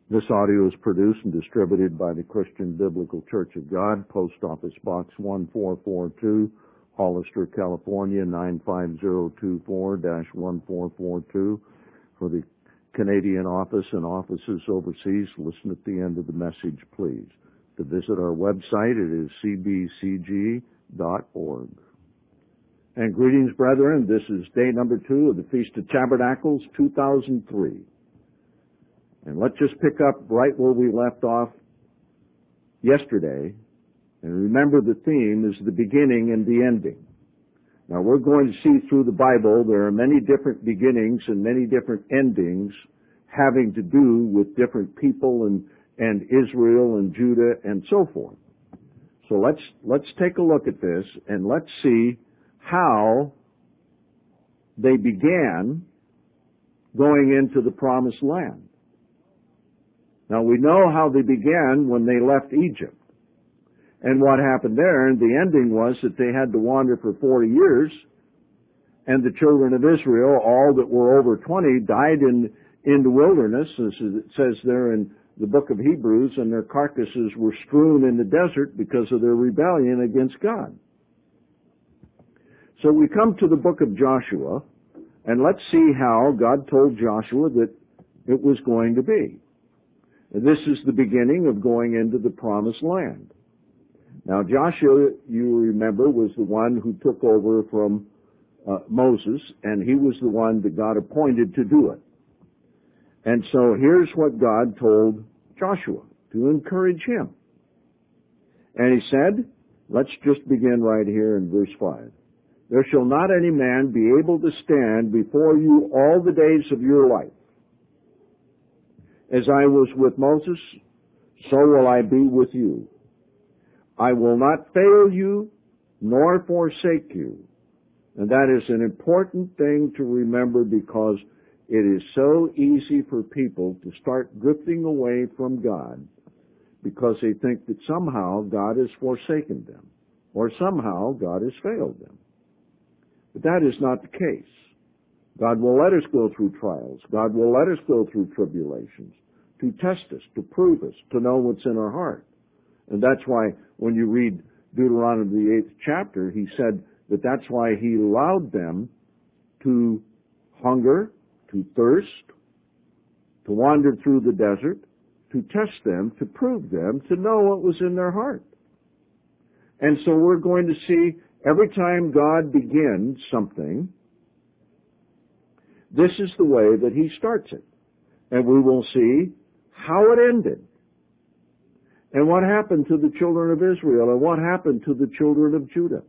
This audio is produced and distributed by the Christian Biblical Church of God, Post Office Box 1442, Hollister, California 95024-1442. For the Canadian office and offices overseas, listen at the end of the message, please. To visit our website, it is cbcg.org. And greetings, brethren. This is day number 2 of the Feast of Tabernacles 2003. And let's just pick up right where we left off yesterday. And remember, the theme is the beginning and the ending. Now, we're going to see through the Bible there are many different beginnings and many different endings having to do with different people and Israel and Judah and so forth. So let's take a look at this and let's see how they began going into the Promised Land. Now, we know how they began when they left Egypt. And what happened there, and the ending was that they had to wander for 40 years, and the children of Israel, all that were over 20, died in the wilderness, as it says there in the book of Hebrews, and their carcasses were strewn in the desert because of their rebellion against God. So we come to the book of Joshua, and let's see how God told Joshua that it was going to be. This is the beginning of going into the Promised Land. Now, Joshua, you remember, was the one who took over from Moses, and he was the one that God appointed to do it. And so here's what God told Joshua to encourage him. And he said, let's just begin right here in verse 5. There shall not any man be able to stand before you all the days of your life. As I was with Moses, so will I be with you. I will not fail you, nor forsake you. And that is an important thing to remember, because it is so easy for people to start drifting away from God because they think that somehow God has forsaken them or somehow God has failed them. But that is not the case. God will let us go through trials. God will let us go through tribulations to test us, to prove us, to know what's in our heart. And that's why when you read Deuteronomy, the 8th chapter, he said that that's why he allowed them to hunger, to thirst, to wander through the desert, to test them, to prove them, to know what was in their heart. And so we're going to see every time God begins something, this is the way that he starts it. And we will see how it ended. And what happened to the children of Israel, and what happened to the children of Judah.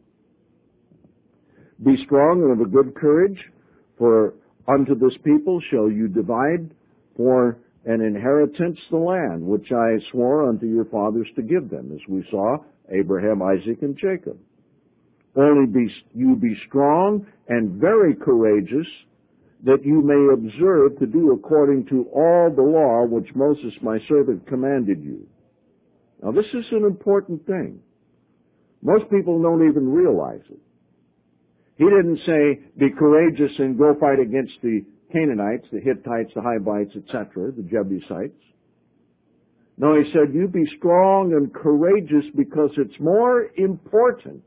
Be strong and of a good courage, for unto this people shall you divide for an inheritance the land, which I swore unto your fathers to give them, as we saw Abraham, Isaac, and Jacob. Only be strong and very courageous, that you may observe to do according to all the law which Moses my servant commanded you. Now, this is an important thing. Most people don't even realize it. He didn't say, be courageous and go fight against the Canaanites, the Hittites, the Hivites, etc., the Jebusites. No, he said, you be strong and courageous, because it's more important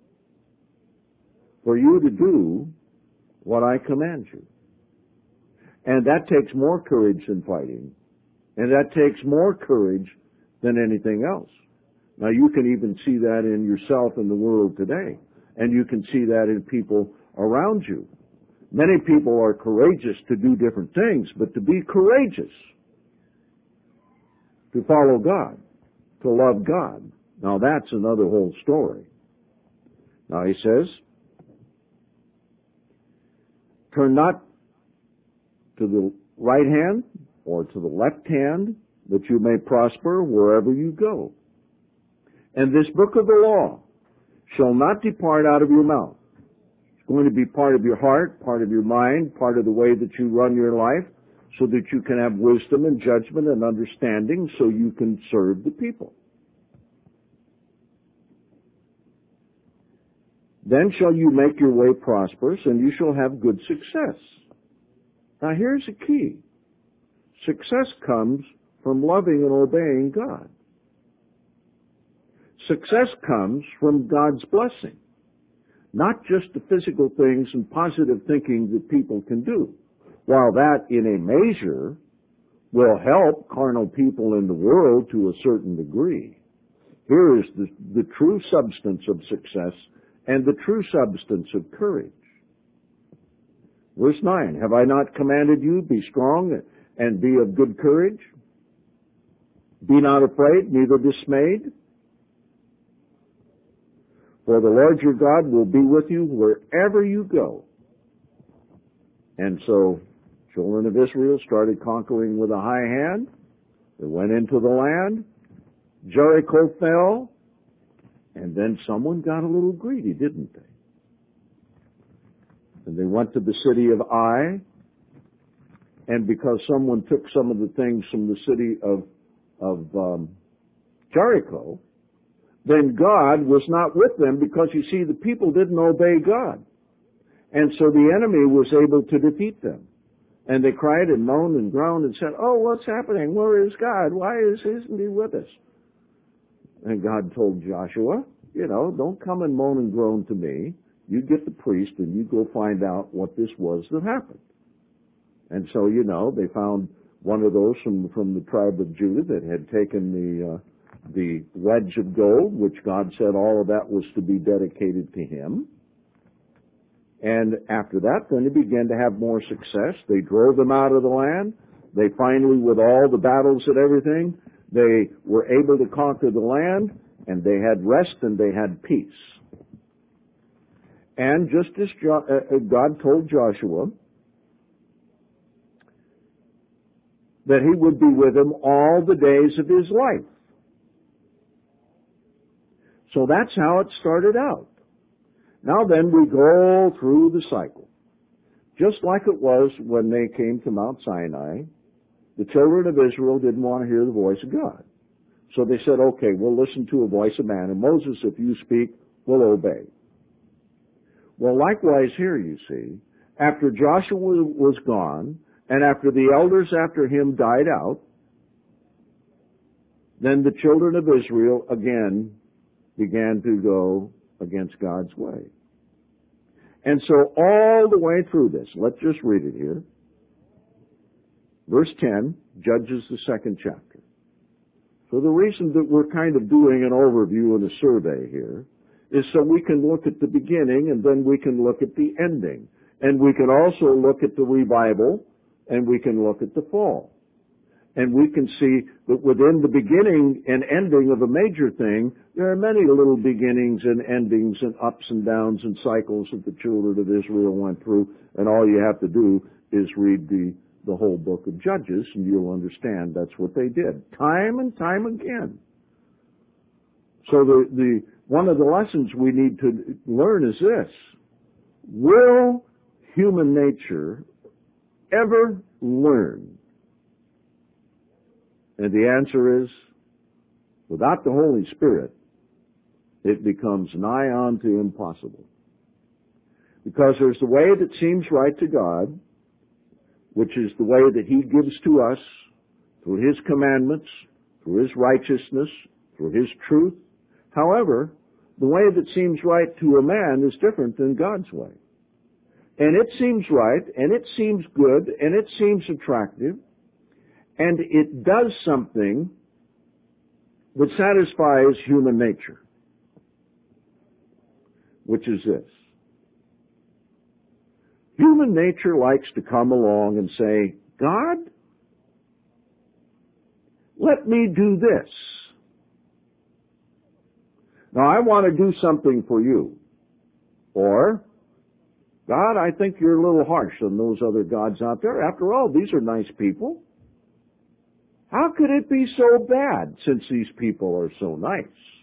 for you to do what I command you. And that takes more courage than fighting. And that takes more courage than anything else. Now, you can even see that in yourself in the world today. And you can see that in people around you. Many people are courageous to do different things, but to be courageous, to follow God, to love God, now that's another whole story. Now he says, turn not to the right hand or to the left hand, that you may prosper wherever you go. And this book of the law shall not depart out of your mouth. It's going to be part of your heart, part of your mind, part of the way that you run your life, so that you can have wisdom and judgment and understanding, so you can serve the people. Then shall you make your way prosperous, and you shall have good success. Now here's the key. Success comes from loving and obeying God. Success comes from God's blessing, not just the physical things and positive thinking that people can do. While that, in a measure, will help carnal people in the world to a certain degree, here is the true substance of success and the true substance of courage. Verse 9, have I not commanded you, be strong and be of good courage? Be not afraid, neither dismayed. For the Lord your God will be with you wherever you go. And so, children of Israel started conquering with a high hand. They went into the land. Jericho fell. And then someone got a little greedy, didn't they? And they went to the city of Ai. And because someone took some of the things from the city of Jericho, then God was not with them, because, you see, the people didn't obey God. And so the enemy was able to defeat them. And they cried and moaned and groaned and said, oh, what's happening? Where is God? Why isn't he with us? And God told Joshua, don't come and moan and groan to me. You get the priest and you go find out what this was that happened. And so, they found one of those from the tribe of Judah that had taken the wedge of gold, which God said all of that was to be dedicated to him. And after that, then they began to have more success. They drove them out of the land. They finally, with all the battles and everything, they were able to conquer the land, and they had rest and they had peace. And just as God told Joshua that he would be with him all the days of his life. So that's how it started out. Now then, we go through the cycle. Just like it was when they came to Mount Sinai, the children of Israel didn't want to hear the voice of God. So they said, okay, we'll listen to a voice of man, and Moses, if you speak, we'll obey. Well, likewise here, you see, after Joshua was gone, and after the elders after him died out, then the children of Israel again began to go against God's way. And so all the way through this, let's just read it here. Verse 10, Judges, the 2nd chapter. So the reason that we're kind of doing an overview and a survey here is so we can look at the beginning, and then we can look at the ending. And we can also look at the revival, and we can look at the fall. And we can see that within the beginning and ending of a major thing, there are many little beginnings and endings and ups and downs and cycles that the children of Israel went through. And all you have to do is read the whole book of Judges, and you'll understand that's what they did, time and time again. So one of the lessons we need to learn is this: will human nature ever learn? And the answer is, without the Holy Spirit, it becomes nigh on to impossible. Because there's the way that seems right to God, which is the way that he gives to us through his commandments, through his righteousness, through his truth. However, the way that seems right to a man is different than God's way. And it seems right, and it seems good, and it seems attractive, and it does something that satisfies human nature, which is this. Human nature likes to come along and say, God, let me do this. Now, I want to do something for you. Or, God, I think you're a little harsh on those other gods out there. After all, these are nice people. How could it be so bad since these people are so nice?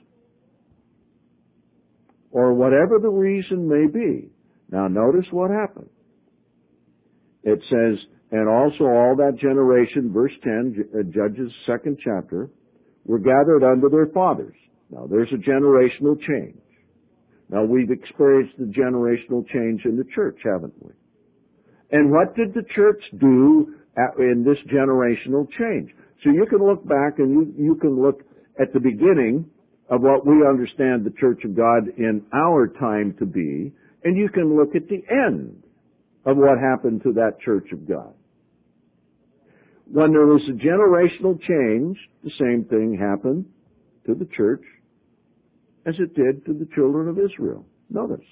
Or whatever the reason may be. Now, notice what happened. It says, and also all that generation, verse 10, Judges 2nd chapter, were gathered unto their fathers. Now, there's a generational change. Now, we've experienced the generational change in the church, haven't we? And what did the church do in this generational change? So you can look back and you can look at the beginning of what we understand the Church of God in our time to be, and you can look at the end of what happened to that Church of God. When there was a generational change, the same thing happened to the church as it did to the children of Israel. Notice.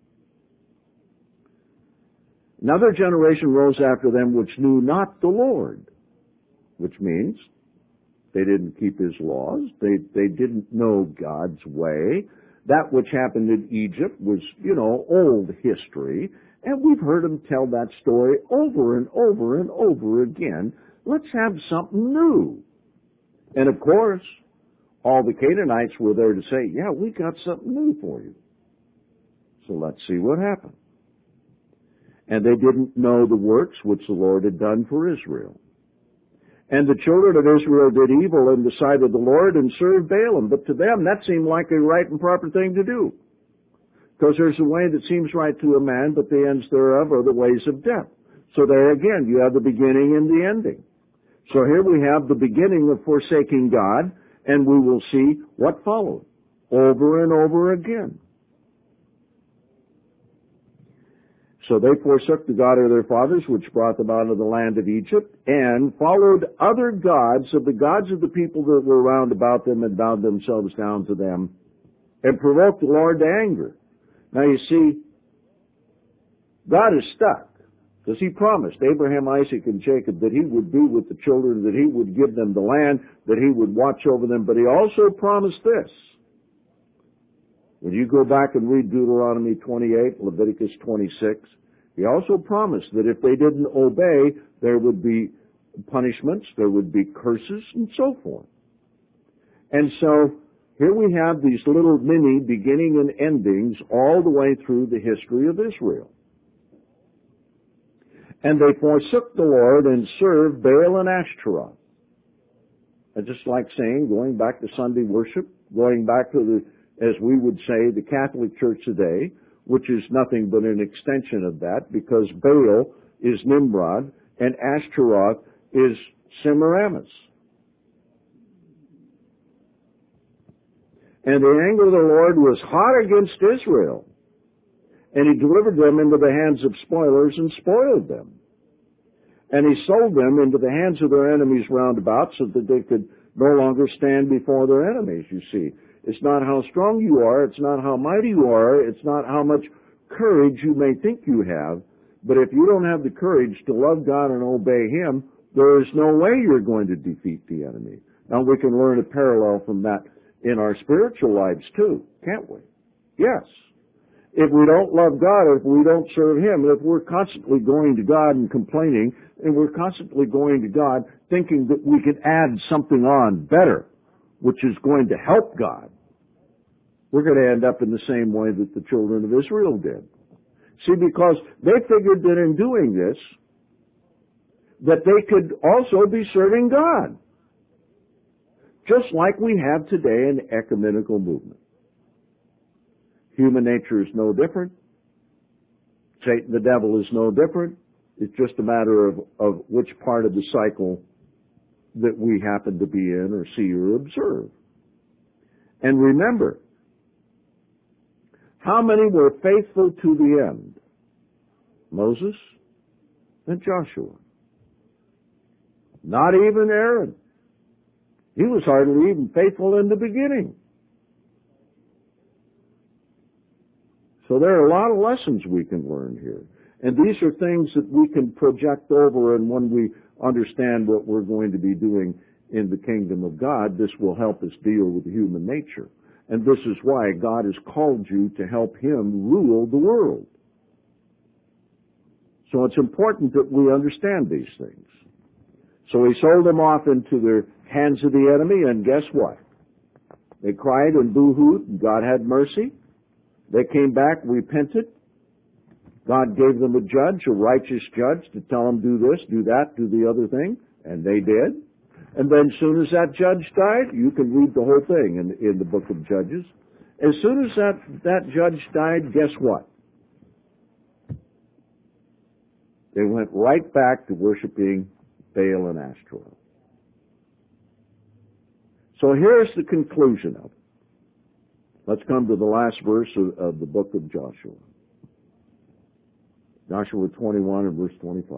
Another generation rose after them which knew not the Lord, which means they didn't keep His laws. They didn't know God's way. That which happened in Egypt was, old history, and we've heard them tell that story over and over and over again. Let's have something new. And of course, all the Canaanites were there to say, yeah, we got something new for you. So let's see what happened. And they didn't know the works which the Lord had done for Israel. And the children of Israel did evil in the sight of the Lord and served Baalim. But to them, that seemed like a right and proper thing to do. Because there's a way that seems right to a man, but the ends thereof are the ways of death. So there again, you have the beginning and the ending. So here we have the beginning of forsaking God, and we will see what followed over and over again. So they forsook the God of their fathers, which brought them out of the land of Egypt, and followed other gods of the gods of the people that were round about them, and bowed themselves down to them, and provoked the Lord to anger. Now you see, God is stuck, because He promised Abraham, Isaac, and Jacob that He would be with the children, that He would give them the land, that He would watch over them, but He also promised this. When you go back and read Deuteronomy 28, Leviticus 26, He also promised that if they didn't obey, there would be punishments, there would be curses, and so forth. And so, here we have these little mini beginning and endings all the way through the history of Israel. And they forsook the Lord and served Baal and Ashtaroth. And just like saying, going back to Sunday worship, going back to as we would say, the Catholic Church today, which is nothing but an extension of that, because Baal is Nimrod and Ashtaroth is Semiramis. And the anger of the Lord was hot against Israel, and He delivered them into the hands of spoilers and spoiled them. And He sold them into the hands of their enemies round about, so that they could no longer stand before their enemies, you see. It's not how strong you are, it's not how mighty you are, it's not how much courage you may think you have, but if you don't have the courage to love God and obey Him, there is no way you're going to defeat the enemy. Now we can learn a parallel from that in our spiritual lives too, can't we? Yes. If we don't love God, if we don't serve Him, if we're constantly going to God and complaining, and we're constantly going to God thinking that we can add something on better, which is going to help God, we're going to end up in the same way that the children of Israel did. See, because they figured that in doing this, that they could also be serving God. Just like we have today in the ecumenical movement. Human nature is no different. Satan, the devil, is no different. It's just a matter of which part of the cycle that we happen to be in or see or observe. And remember, how many were faithful to the end? Moses and Joshua. Not even Aaron. He was hardly even faithful in the beginning. So there are a lot of lessons we can learn here. And these are things that we can project over, and when we understand what we're going to be doing in the kingdom of God, this will help us deal with human nature. And this is why God has called you to help Him rule the world. So it's important that we understand these things. So He sold them off into the hands of the enemy, and guess what? They cried and boo-hooed, and God had mercy. They came back, repented. God gave them a judge, a righteous judge, to tell them do this, do that, do the other thing, and they did. And then as soon as that judge died, you can read the whole thing in the book of Judges. As soon as that judge died, guess what? They went right back to worshiping Baal and Ashtaroth. So here's the conclusion of it. Let's come to the last verse of the book of Joshua. Joshua 21 and verse 25.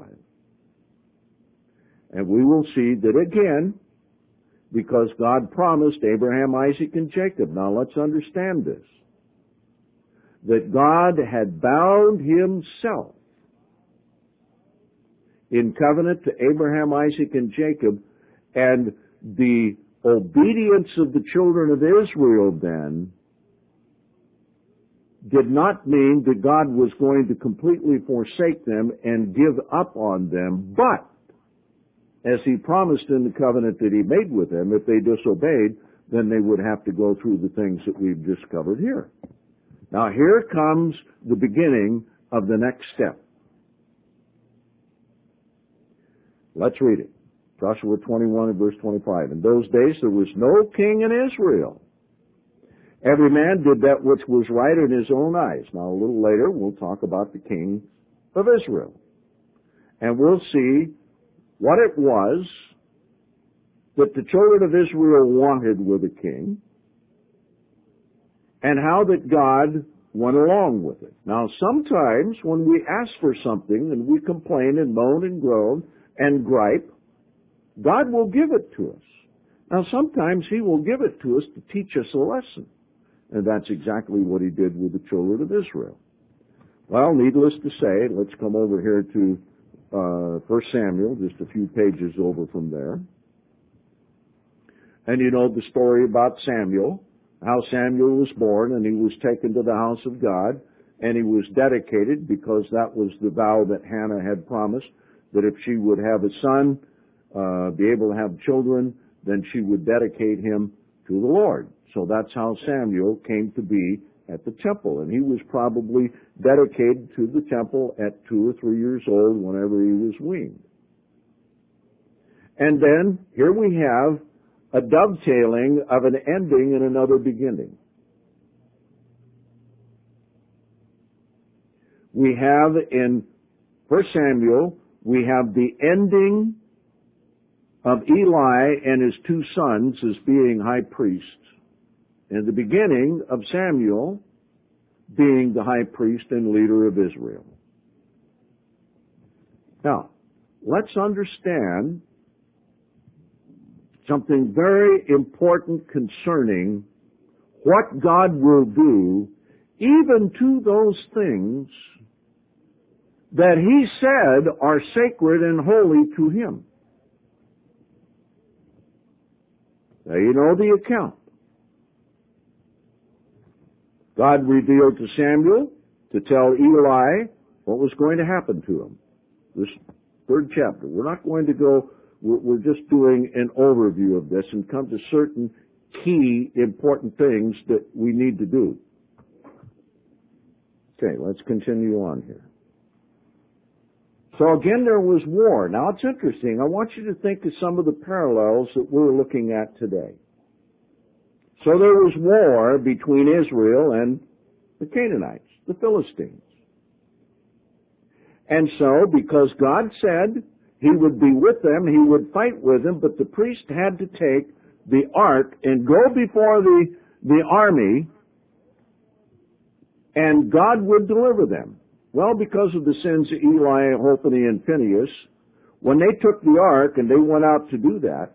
And we will see that again, because God promised Abraham, Isaac, and Jacob. Now let's understand this. That God had bound himself in covenant to Abraham, Isaac, and Jacob, and the obedience of the children of Israel then did not mean that God was going to completely forsake them and give up on them, but as he promised in the covenant that he made with them, if they disobeyed, then they would have to go through the things that we've just covered here. Now here comes the beginning of the next step. Let's read it. Joshua 21 and verse 25. In those days there was no king in Israel. Every man did that which was right in his own eyes. Now a little later we'll talk about the kings of Israel. And we'll see what it was that the children of Israel wanted with a king, and how that God went along with it. Now sometimes when we ask for something and we complain and moan and groan and gripe, God will give it to us. Now sometimes he will give it to us to teach us a lesson. And that's exactly what he did with the children of Israel. Well, needless to say, let's come over here to 1 Samuel, just a few pages over from there. And you know the story about Samuel, how Samuel was born and he was taken to the house of God and he was dedicated because that was the vow that Hannah had promised, that if she would have a son, be able to have children, then she would dedicate him to the Lord. So that's how Samuel came to be at the temple. And he was probably dedicated to the temple at 2 or 3 years old whenever he was weaned. And then here we have a dovetailing of an ending and another beginning. We have in 1 Samuel, we have the ending of Eli and his 2 sons as being high priests, and the beginning of Samuel being the high priest and leader of Israel. Now, let's understand something very important concerning what God will do even to those things that he said are sacred and holy to him. Now you know the account. God revealed to Samuel to tell Eli what was going to happen to him. This 3rd chapter. We're not going to go, we're just doing an overview of this and come to certain key important things that we need to do. Okay, let's continue on here. So again, there was war. Now it's interesting. I want you to think of some of the parallels that we're looking at today. So there was war between Israel and the Canaanites, the Philistines. And so, because God said he would be with them, he would fight with them, but the priest had to take the ark and go before the army, and God would deliver them. Well, because of the sins of Eli, Hophni, and Phinehas, when they took the ark and they went out to do that,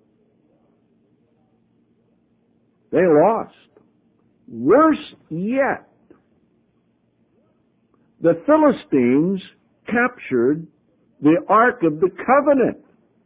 they lost. Worse yet, the Philistines captured the Ark of the Covenant.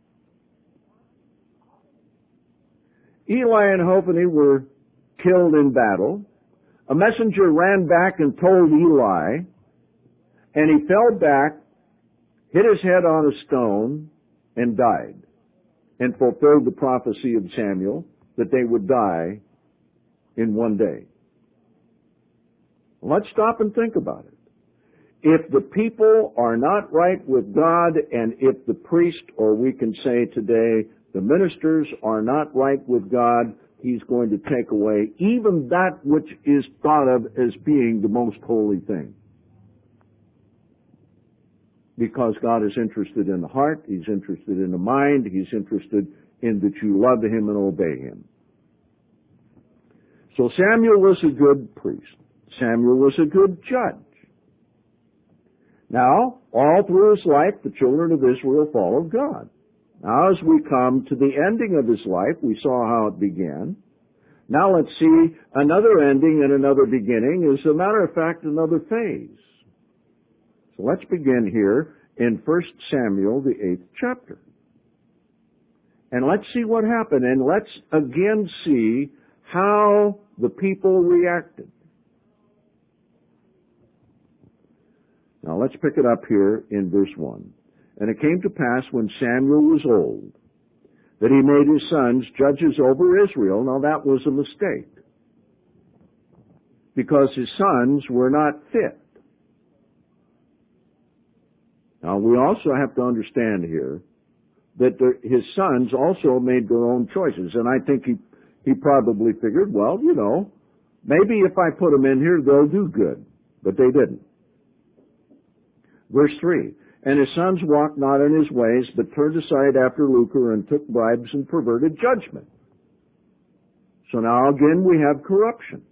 Eli and Hophni were killed in battle. A messenger ran back and told Eli, and he fell back, hit his head on a stone, and died, and fulfilled the prophecy of Samuel that they would die in one day. Let's stop and think about it. If the people are not right with God, and if the priest, or we can say today, the ministers are not right with God, he's going to take away even that which is thought of as being the most holy thing. Because God is interested in the heart, he's interested in the mind, he's interested in that you love him and obey him. So Samuel was a good priest. Samuel was a good judge. Now, all through his life, the children of Israel followed God. Now, as we come to the ending of his life, we saw how it began. Now let's see another ending and another beginning. As a matter of fact, another phase. So let's begin here in 1 Samuel, the 8th chapter. And let's see what happened, and let's again see how the people reacted. Now let's pick it up here in verse 1. And it came to pass when Samuel was old, that he made his sons judges over Israel. Now that was a mistake, because his sons were not fit. Now we also have to understand here that his sons also made their own choices, and I think he probably figured, well, maybe if I put them in here, they'll do good, but they didn't. Verse 3, and his sons walked not in his ways, but turned aside after lucre, and took bribes and perverted judgment. So now again we have corruption.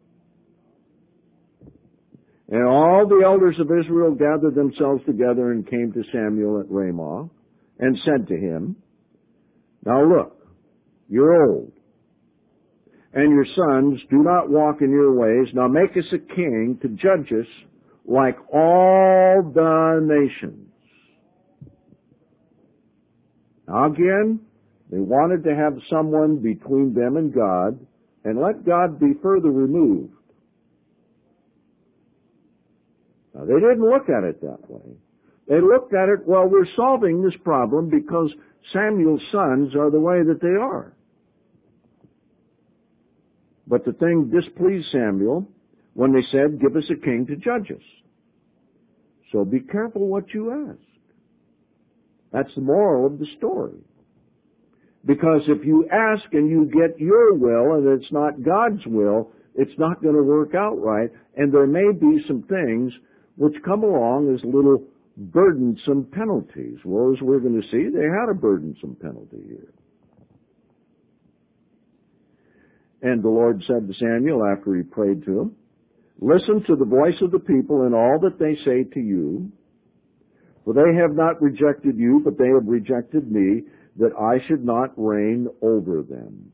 And all the elders of Israel gathered themselves together and came to Samuel at Ramah, and said to him, now look, you're old, and your sons do not walk in your ways. Now make us a king to judge us like all the nations. Now again, they wanted to have someone between them and God, and let God be further removed. Now they didn't look at it that way. They looked at it, well, we're solving this problem because Samuel's sons are the way that they are. But the thing displeased Samuel when they said, give us a king to judge us. So be careful what you ask. That's the moral of the story. Because if you ask and you get your will and it's not God's will, it's not going to work out right. And there may be some things which come along as little burdensome penalties. Well, as we're going to see, they had a burdensome penalty here. And the Lord said to Samuel after he prayed to him, listen to the voice of the people in all that they say to you, for they have not rejected you, but they have rejected me, that I should not reign over them.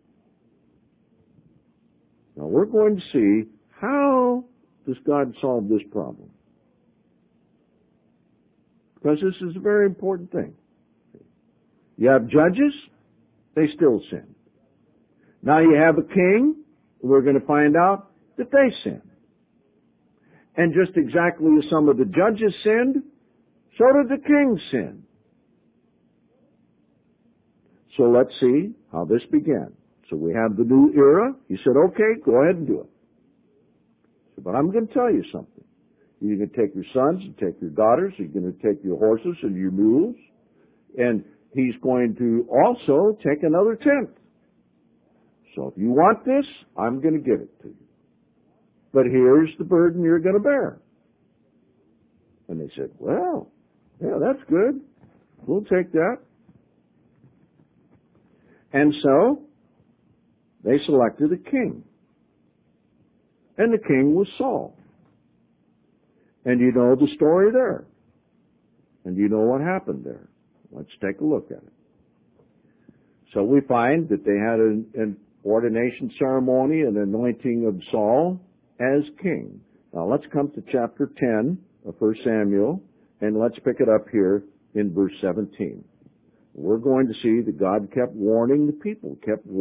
Now we're going to see, how does God solve this problem? Because this is a very important thing. You have judges, they still sin. Now you have a king, we're going to find out that they sin. And just exactly as some of the judges sinned, so did the king sin. So let's see how this began. So we have the new era. He said, okay, go ahead and do it. But I'm going to tell you something. You're going to take your sons and take your daughters. You're going to take your horses and your mules. And he's going to also take another tenth. So if you want this, I'm going to give it to you. But here's the burden you're going to bear. And they said, well, yeah, that's good. We'll take that. And so they selected a king. And the king was Saul. And you know the story there. And you know what happened there. Let's take a look at it. So we find that they had an ordination ceremony, an anointing of Saul as king. Now let's come to chapter 10 of 1 Samuel, and let's pick it up here in verse 17. We're going to see that God kept warning the people,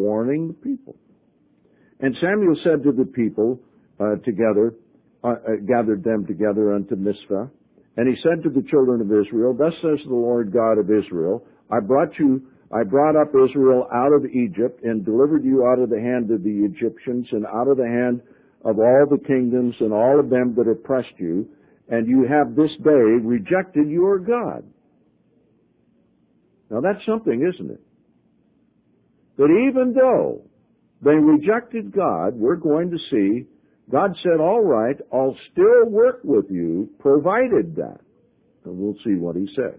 And Samuel said to the people gathered them together unto Mizpah, and he said to the children of Israel, thus says the Lord God of Israel, I brought up Israel out of Egypt and delivered you out of the hand of the Egyptians and out of the hand of all the kingdoms and all of them that oppressed you, and you have this day rejected your God. Now that's something, isn't it? But even though they rejected God, we're going to see God said, all right, I'll still work with you, provided that. And we'll see what he says.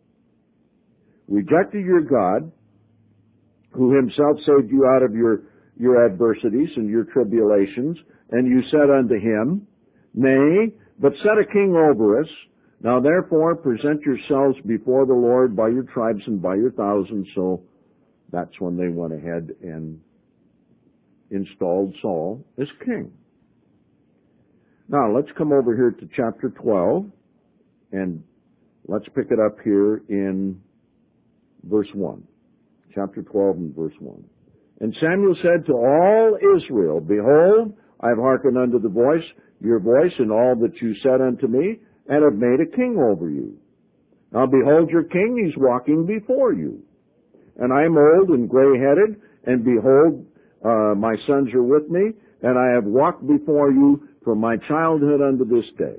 Rejected your God, who himself saved you out of your your adversities and your tribulations, and you said unto him, Nay, but set a king over us. Now therefore present yourselves before the Lord by your tribes and by your thousands. So that's when they went ahead and installed Saul as king. Now let's come over here to chapter 12, and let's pick it up here in verse 1. Chapter 12 and verse 1. And Samuel said to all Israel, Behold, I have hearkened unto your voice, and all that you said unto me, and have made a king over you. Now behold your king, he's walking before you. And I am old and gray-headed, and behold, my sons are with me, and I have walked before you from my childhood unto this day.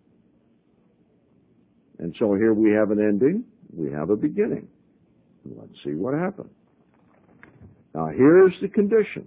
And so here we have an ending, we have a beginning. Let's see what happened. Now here's the condition.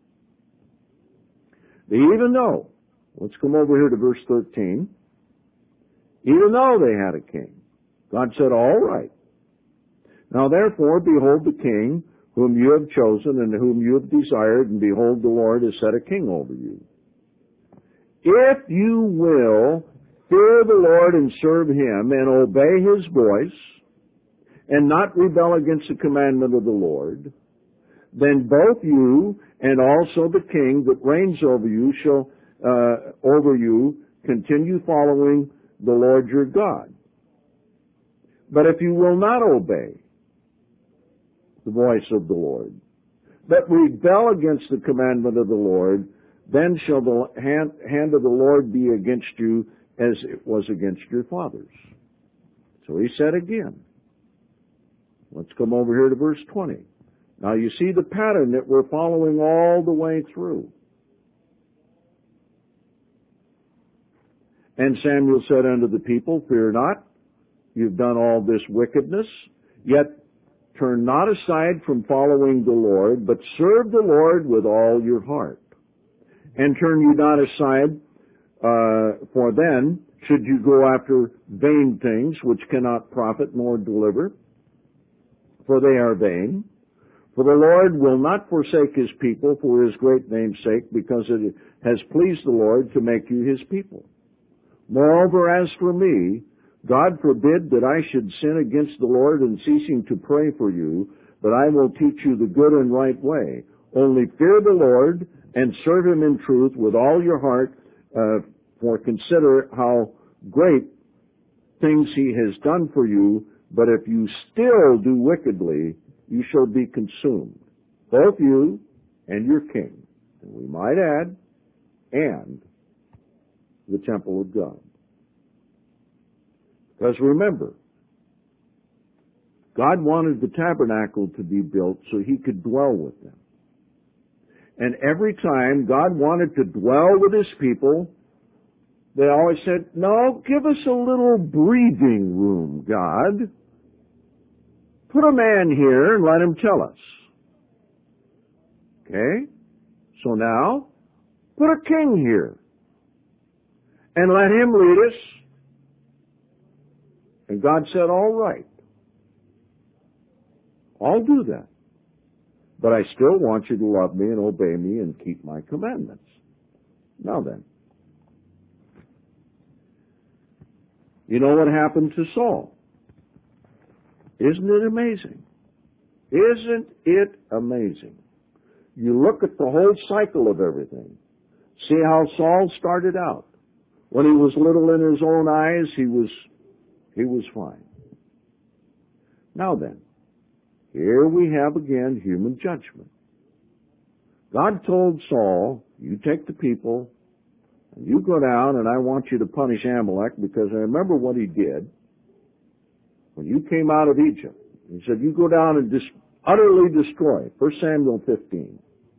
Even though, let's come over here to verse 13, even though they had a king, God said, all right. Now therefore, behold the king whom you have chosen and whom you have desired, and behold the Lord has set a king over you. If you will fear the Lord and serve him and obey his voice and not rebel against the commandment of the Lord, then both you and also the king that reigns over you shall continue following the Lord your God. But if you will not obey the voice of the Lord, but rebel against the commandment of the Lord, then shall the hand of the Lord be against you as it was against your fathers. So he said again. Let's come over here to verse 20. Now you see the pattern that we're following all the way through. And Samuel said unto the people, Fear not, you've done all this wickedness, yet turn not aside from following the Lord, but serve the Lord with all your heart. And turn you not aside, for then should you go after vain things which cannot profit nor deliver, for they are vain. For the Lord will not forsake his people for his great name's sake, because it has pleased the Lord to make you his people. Moreover, as for me, God forbid that I should sin against the Lord in ceasing to pray for you, but I will teach you the good and right way. Only fear the Lord and serve him in truth with all your heart, for consider how great things he has done for you. But if you still do wickedly, you shall be consumed, both you and your king, and we might add, and the temple of God. Because remember, God wanted the tabernacle to be built so he could dwell with them. And every time God wanted to dwell with his people, they always said, no, give us a little breathing room, God. Put a man here and let him tell us. Okay? So now, put a king here and let him lead us. And God said, all right, I'll do that. But I still want you to love me and obey me and keep my commandments. Now then, you know what happened to Saul? Isn't it amazing? Isn't it amazing? You look at the whole cycle of everything. See how Saul started out. When he was little in his own eyes, he was fine. Now then, here we have again human judgment. God told Saul, you take the people, and you go down, and I want you to punish Amalek, because I remember what he did when you came out of Egypt. He said, you go down and utterly destroy. 1 Samuel 15.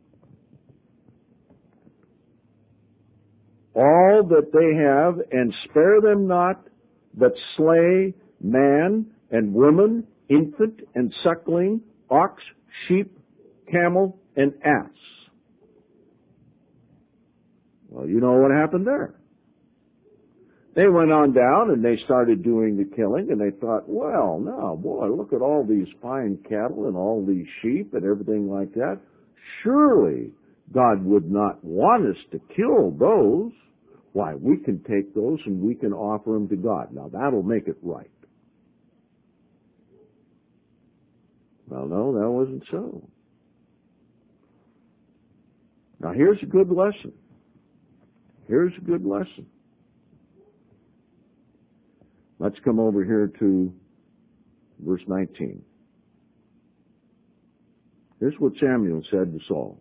All that they have, and spare them not, but slay man and woman, infant and suckling, ox, sheep, camel, and ass. Well, you know what happened there. They went on down and they started doing the killing, and they thought, well, now, boy, look at all these fine cattle and all these sheep and everything like that. surely God would not want us to kill those. Why, we can take those and we can offer them to God. Now, that'll make it right. Well, no, that wasn't so. Now, here's a good lesson. Here's a good lesson. Let's come over here to verse 19. Here's what Samuel said to Saul.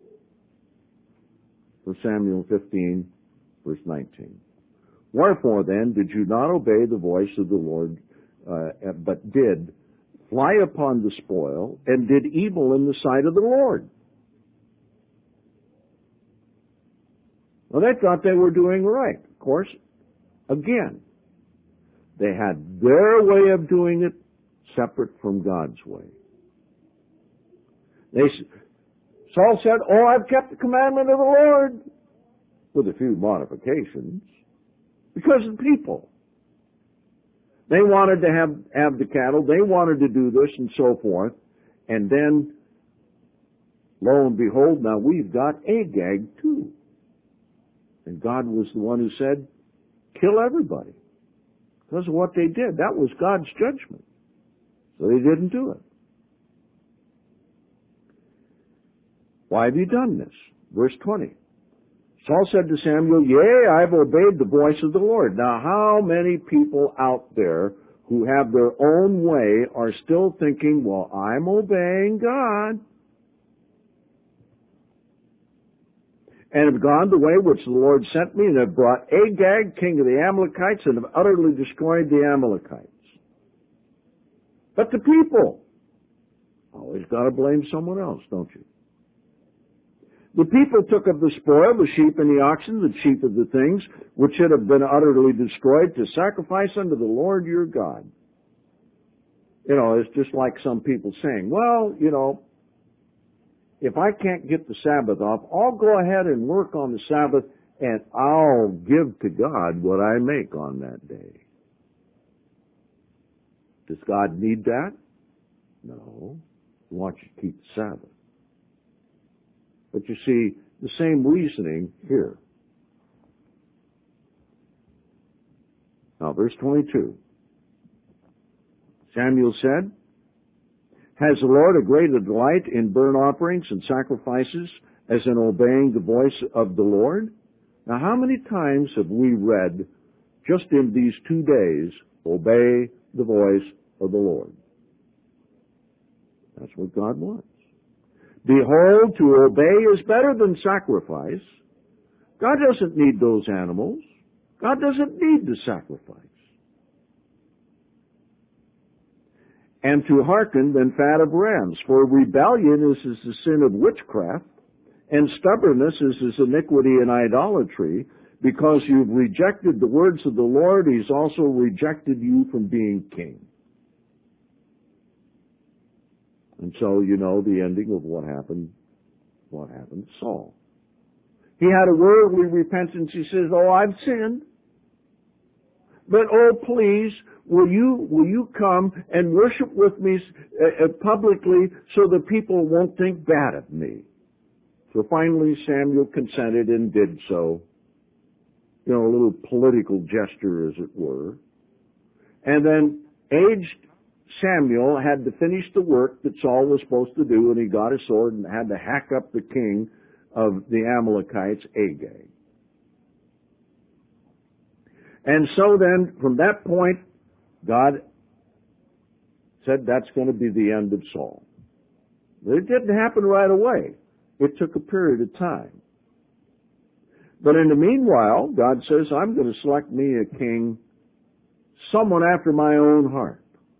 1 Samuel 15, verse 19. Wherefore then did you not obey the voice of the Lord, but did fly upon the spoil, and did evil in the sight of the Lord? Well, they thought they were doing right. Of course, again, they had their way of doing it separate from God's way. Saul said, "Oh, I've kept the commandment of the Lord," with a few modifications, because of the people. They wanted to have the cattle, they wanted to do this and so forth, and then, lo and behold, now we've got Agag too. And God was the one who said, kill everybody. Because of what they did. That was God's judgment. So they didn't do it. Why have you done this? Verse 20. Saul said to Samuel, "Yea, I have obeyed the voice of the Lord." Now, how many people out there who have their own way are still thinking, well, I'm obeying God, and have gone the way which the Lord sent me, and have brought Agag, king of the Amalekites, and have utterly destroyed the Amalekites? But the people, always got to blame someone else, don't you? The people took of the spoil, the sheep and the oxen, the chief of the things, which should have been utterly destroyed, to sacrifice unto the Lord your God. You know, it's just like some people saying, well, you know, if I can't get the Sabbath off, I'll go ahead and work on the Sabbath, and I'll give to God what I make on that day. Does God need that? No. He wants you to keep the Sabbath. But you see, the same reasoning here. Now, verse 22. Samuel said, "Has the Lord a greater delight in burnt offerings and sacrifices as in obeying the voice of the Lord?" Now, how many times have we read, just in these 2 days, obey the voice of the Lord? That's what God wants. Behold, to obey is better than sacrifice. God doesn't need those animals. God doesn't need the sacrifice. And to hearken than fat of rams. For rebellion is the sin of witchcraft, and stubbornness is his iniquity and idolatry. Because you've rejected the words of the Lord, he's also rejected you from being king. And so, you know the ending of what happened to Saul. He had a worldly repentance. He says, "Oh, I've sinned. But, oh, please, will you come and worship with me publicly so the people won't think bad of me?" So finally Samuel consented and did so. You know, a little political gesture, as it were. And then aged Samuel had to finish the work that Saul was supposed to do, and he got a sword and had to hack up the king of the Amalekites, Agag. And so then, from that point, God said that's going to be the end of Saul. But it didn't happen right away. It took a period of time. But in the meanwhile, God says, I'm going to select me a king, someone after my own heart.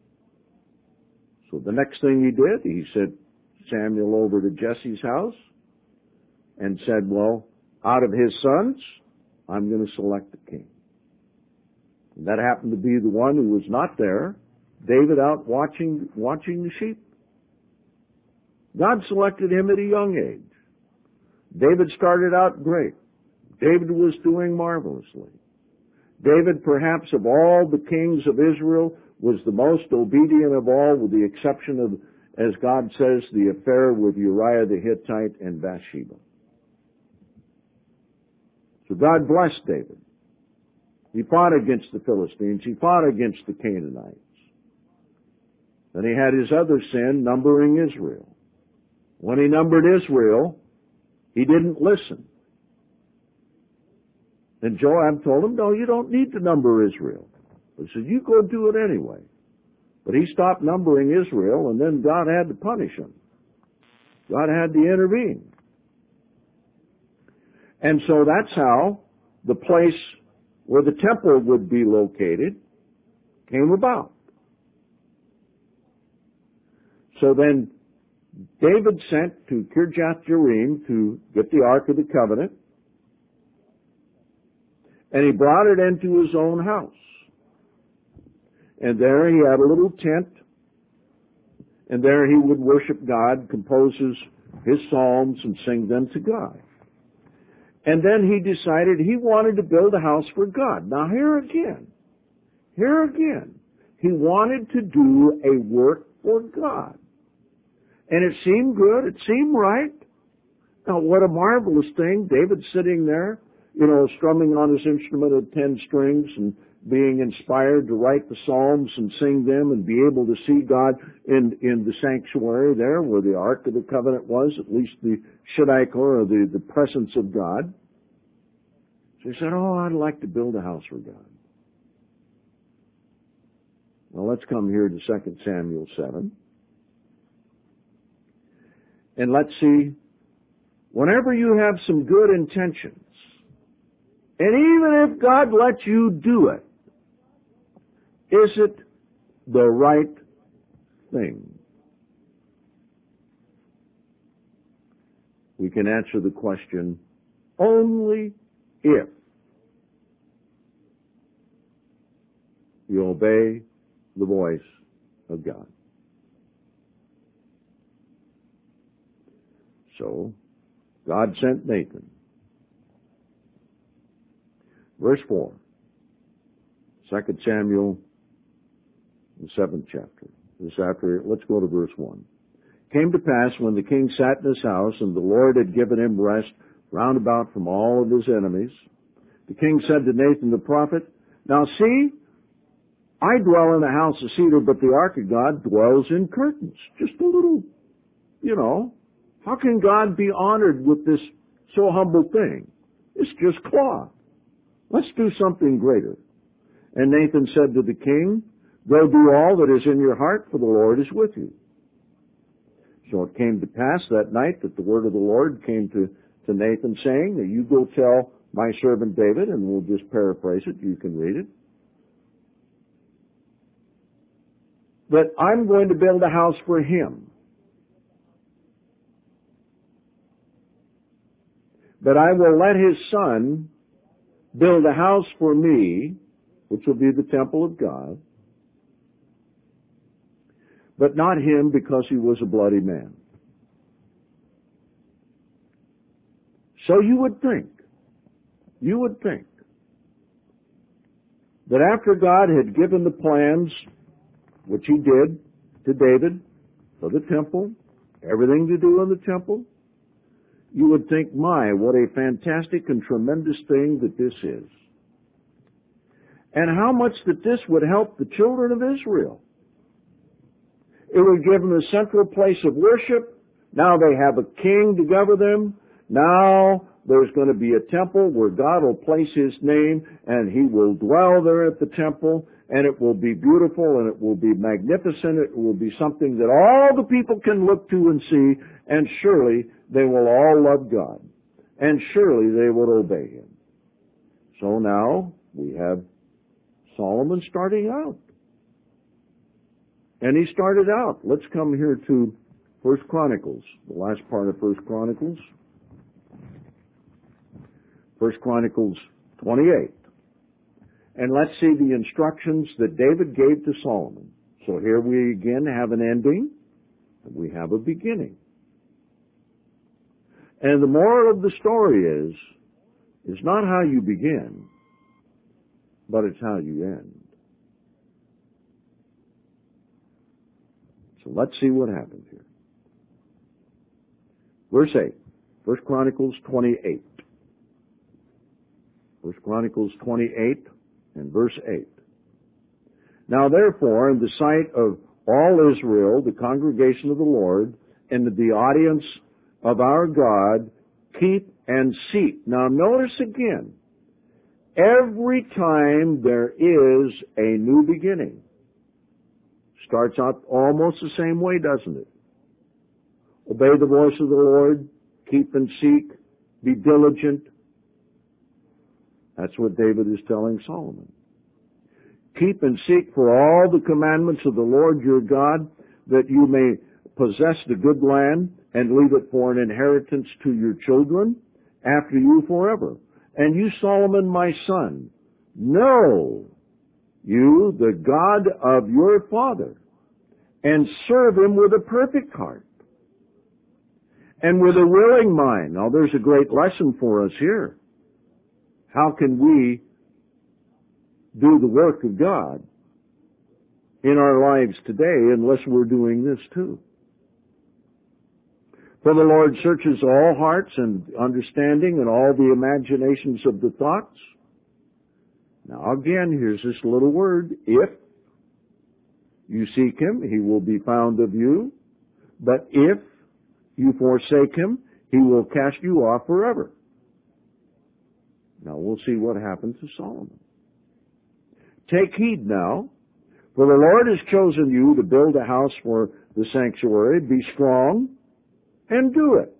So the next thing he did, he sent Samuel over to Jesse's house and said, well, out of his sons, I'm going to select a king. And that happened to be the one who was not there, David out watching the sheep. God selected him at a young age. David started out great. David was doing marvelously. David, perhaps of all the kings of Israel, was the most obedient of all, with the exception of as God says, the affair with Uriah the Hittite and Bathsheba. So God blessed David. He fought against the Philistines. He fought against the Canaanites. Then he had his other sin, numbering Israel. When he numbered Israel, he didn't listen. And Joab told him, no, you don't need to number Israel. He said, you go do it anyway. But he stopped numbering Israel, and then God had to punish him. God had to intervene. And so that's how the place where the temple would be located came about. So then David sent to Kirjath-Jearim to get the Ark of the Covenant, and he brought it into his own house. And there he had a little tent, and there he would worship God, composes his psalms, and sing them to God. And then he decided he wanted to build a house for God. Now here again, he wanted to do a work for God. And it seemed good, it seemed right. Now what a marvelous thing, David sitting there, strumming on his instrument of 10 strings and being inspired to write the Psalms and sing them and be able to see God in the sanctuary there where the Ark of the Covenant was, at least the Shidduch, or the presence of God. So he said, I'd like to build a house for God. Well, let's come here to 2 Samuel 7. And let's see, whenever you have some good intentions, and even if God lets you do it, is it the right thing? We can answer the question only if you obey the voice of God. So, God sent Nathan. Verse 4, 2 Samuel, the 7th chapter. Let's go to verse 1. Came to pass when the king sat in his house, and the Lord had given him rest round about from all of his enemies, the king said to Nathan the prophet, Now see, I dwell in a house of cedar, but the ark of God dwells in curtains. Just a little, how can God be honored with this so humble thing? It's just cloth. Let's do something greater. And Nathan said to the king, Go do all that is in your heart, for the Lord is with you. So it came to pass that night that the word of the Lord came to Nathan, saying, that you go tell my servant David, and we'll just paraphrase it, you can read it, that I'm going to build a house for him. But I will let his son build a house for me, which will be the temple of God, but not him, because he was a bloody man. So you would think that after God had given the plans, which he did to David for the temple, everything to do in the temple, you would think, my, what a fantastic and tremendous thing that this is. And how much that this would help the children of Israel. It would give them a central place of worship. Now they have a king to govern them. Now there's going to be a temple where God will place his name, and he will dwell there at the temple, and it will be beautiful, and it will be magnificent. It will be something that all the people can look to and see, and surely they will all love God, and surely they would obey him. So now we have Solomon starting out. And he started out. Let's come here to 1 Chronicles, the last part of 1 Chronicles. 1 Chronicles 28. And let's see the instructions that David gave to Solomon. So here we again have an ending, and we have a beginning. And the moral of the story is not how you begin, but it's how you end. So let's see what happens here. Verse 8. 1 Chronicles 28. 1 Chronicles 28 and verse 8. Now therefore, in the sight of all Israel, the congregation of the Lord, and the audience of our God, keep and seek. Now notice again, every time there is a new beginning, starts out almost the same way, doesn't it? Obey the voice of the Lord, keep and seek, be diligent. That's what David is telling Solomon. Keep and seek for all the commandments of the Lord your God, that you may possess the good land and leave it for an inheritance to your children after you forever. And you, Solomon, my son, know you the God of your father, and serve him with a perfect heart and with a willing mind. Now there's a great lesson for us here. How can we do the work of God in our lives today unless we're doing this too? For the Lord searches all hearts and understanding and all the imaginations of the thoughts. Now again, here's this little word, if you seek him, he will be found of you. But if you forsake him, he will cast you off forever. Now we'll see what happened to Solomon. Take heed now, for the Lord has chosen you to build a house for the sanctuary. Be strong and do it.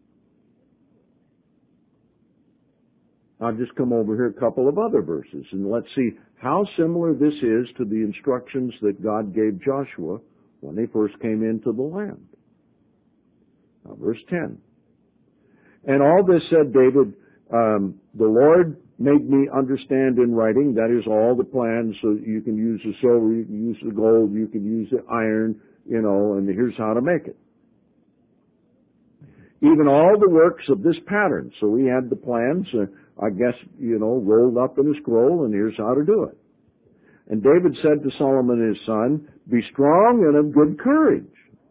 I'll just come over here a couple of other verses, and let's see how similar this is to the instructions that God gave Joshua when they first came into the land. Now, verse 10. And all this said David, the Lord made me understand in writing, that is all the plans, so you can use the silver, you can use the gold, you can use the iron, and here's how to make it. Even all the works of this pattern. So he had the plans, I guess, rolled up in a scroll, and here's how to do it. And David said to Solomon his son, be strong and of good courage,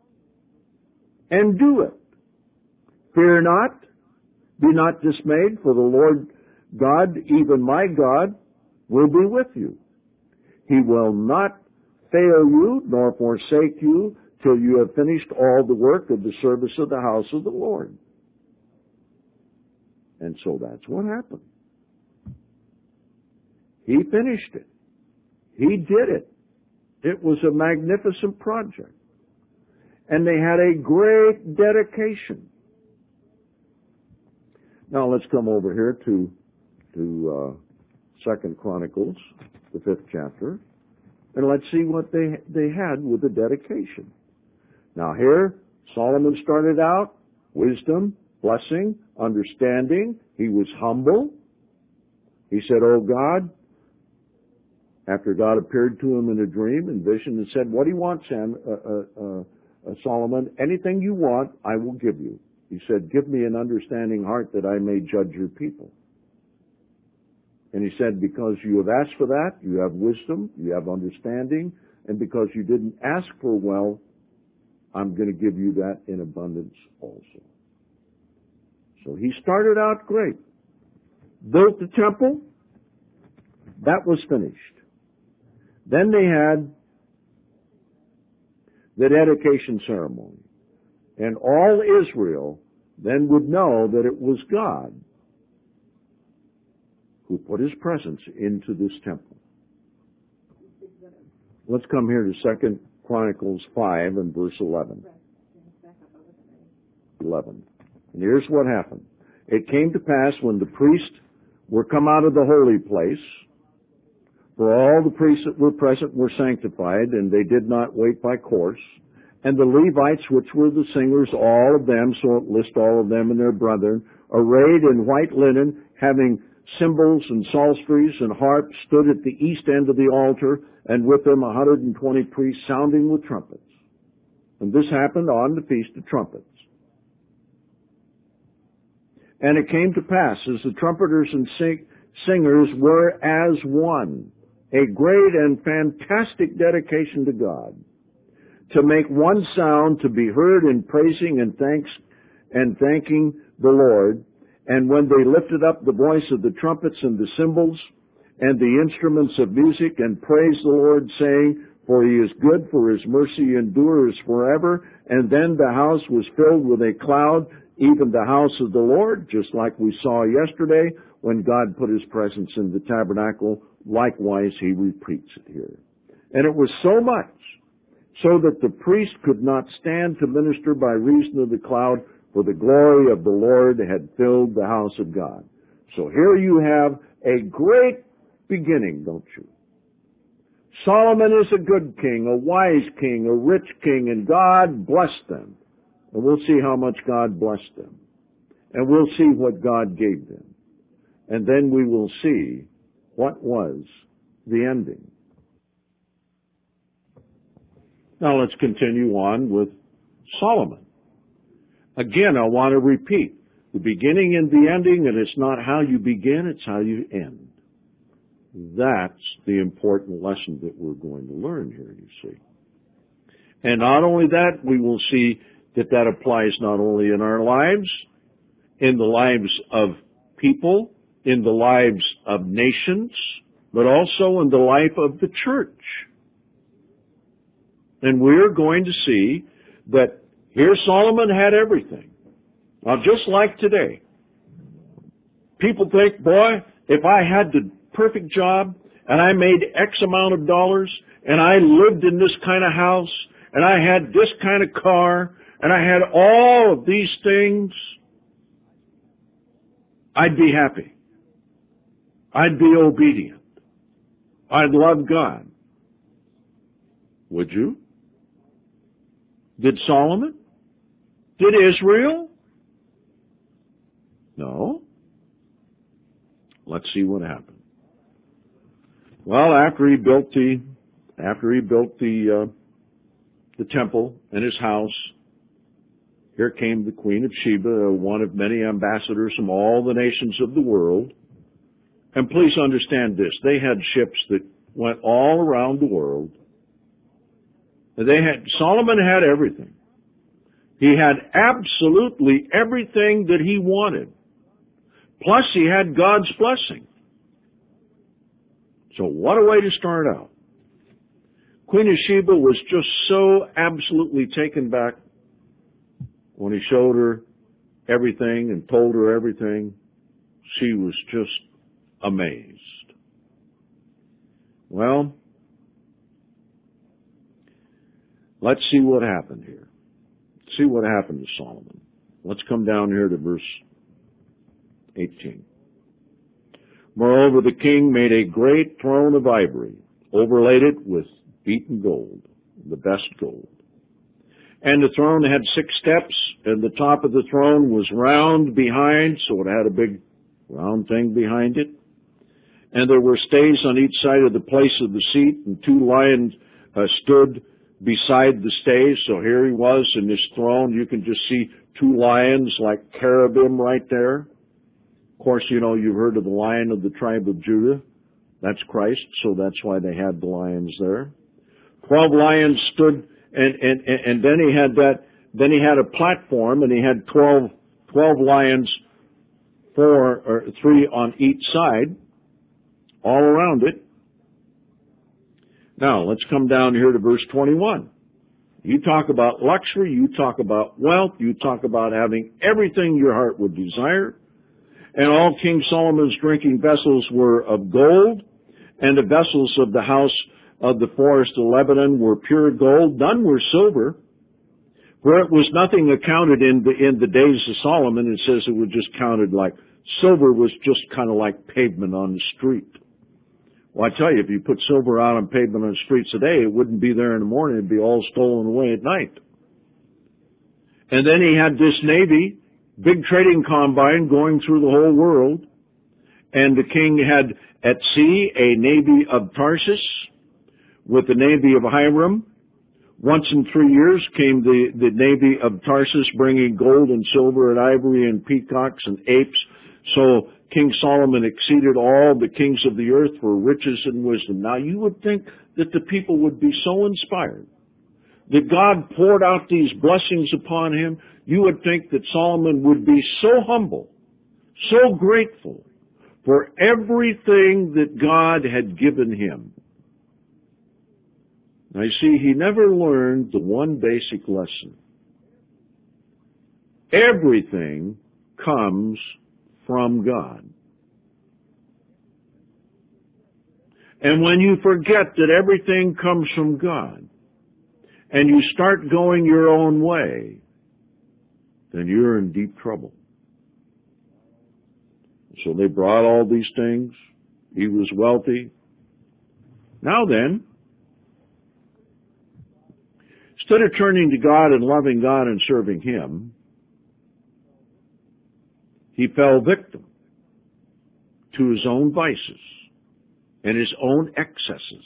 and do it. Fear not, be not dismayed, for the Lord God, even my God, will be with you. He will not fail you, nor forsake you, till you have finished all the work of the service of the house of the Lord. And so that's what happened. He finished it. He did it. It was a magnificent project. And they had a great dedication. Now let's come over here to 2 Chronicles, the 5th chapter, and let's see what they had with the dedication. Now here, Solomon started out, wisdom, blessing, understanding. He was humble. He said, oh God, after God appeared to him in a dream and vision and said, what do you want, Solomon? Anything you want, I will give you. He said, give me an understanding heart that I may judge your people. And he said, because you have asked for that, you have wisdom, you have understanding, and because you didn't ask for wealth, I'm going to give you that in abundance also. So he started out great. Built the temple. That was finished. Then they had the dedication ceremony. And all Israel then would know that it was God who put his presence into this temple. Let's come here to 2 Chronicles 5 and verse 11. 11. And here's what happened. It came to pass when the priests were come out of the holy place, for all the priests that were present were sanctified, and they did not wait by course, and the Levites, which were the singers, all of them, so it lists all of them and their brethren, arrayed in white linen, having cymbals and psalteries and harps, stood at the east end of the altar, and with them 120 priests sounding with trumpets. And this happened on the Feast of Trumpets. And it came to pass, as the trumpeters and singers were as one, a great and fantastic dedication to God, to make one sound to be heard in praising and thanking the Lord. And when they lifted up the voice of the trumpets and the cymbals and the instruments of music and praised the Lord, saying, for he is good, for his mercy endures forever. And then the house was filled with a cloud, even the house of the Lord, just like we saw yesterday when God put his presence in the tabernacle. Likewise, he repeats it here. And it was so much so that the priest could not stand to minister by reason of the cloud, for the glory of the Lord had filled the house of God. So here you have a great beginning, don't you? Solomon is a good king, a wise king, a rich king, and God blessed them. And we'll see how much God blessed them. And we'll see what God gave them. And then we will see what was the ending. Now let's continue on with Solomon. Again, I want to repeat the beginning and the ending, and it's not how you begin, it's how you end. That's the important lesson that we're going to learn here, you see. And not only that, we will see that that applies not only in our lives, in the lives of people, in the lives of nations, but also in the life of the church. And we're going to see that here Solomon had everything. Now, just like today, people think, boy, if I had the perfect job and I made X amount of dollars and I lived in this kind of house and I had this kind of car and I had all of these things, I'd be happy. I'd be obedient. I'd love God. Would you? Did Solomon? Did Israel? No. Let's see what happened. Well, after he built the temple and his house, here came the Queen of Sheba, one of many ambassadors from all the nations of the world. And please understand this, they had ships that went all around the world. Solomon had everything. He had absolutely everything that he wanted. Plus he had God's blessing. So what a way to start out. Queen of Sheba was just so absolutely taken back when he showed her everything and told her everything. She was just amazed. Well, let's see what happened here. See what happened to Solomon. Let's come down here to verse 18. Moreover, the king made a great throne of ivory, overlaid it with beaten gold, the best gold. And the throne had 6 steps, and the top of the throne was round behind, so it had a big round thing behind it. And there were stays on each side of the place of the seat, and 2 lions stood beside the stays. So here he was in this throne. You can just see 2 lions like cherubim right there. Of course, you know, you've heard of the Lion of the tribe of Judah. That's Christ, so that's why they had the lions there. 12 lions stood, and then he had a platform, and he had 12 lions, 4 or 3 on each side, all around it. Now, let's come down here to verse 21. You talk about luxury, you talk about wealth, you talk about having everything your heart would desire. And all King Solomon's drinking vessels were of gold, and the vessels of the house of the forest of Lebanon were pure gold. None were silver, for it was nothing accounted in the days of Solomon. It says it was just counted like silver was just kind of like pavement on the street. Well, I tell you, if you put silver out on pavement on the streets today, it wouldn't be there in the morning. It'd be all stolen away at night. And then he had this navy, big trading combine going through the whole world. And the king had at sea a navy of Tarsus with the navy of Hiram. Once in 3 years came the navy of Tarsus bringing gold and silver and ivory and peacocks and apes. So King Solomon exceeded all the kings of the earth for riches and wisdom. Now you would think that the people would be so inspired that God poured out these blessings upon him, you would think that Solomon would be so humble, so grateful for everything that God had given him. Now you see, he never learned the one basic lesson. Everything comes from God. And when you forget that everything comes from God, and you start going your own way, then you're in deep trouble. So they brought all these things. He was wealthy. Now then, instead of turning to God and loving God and serving Him, he fell victim to his own vices and his own excesses.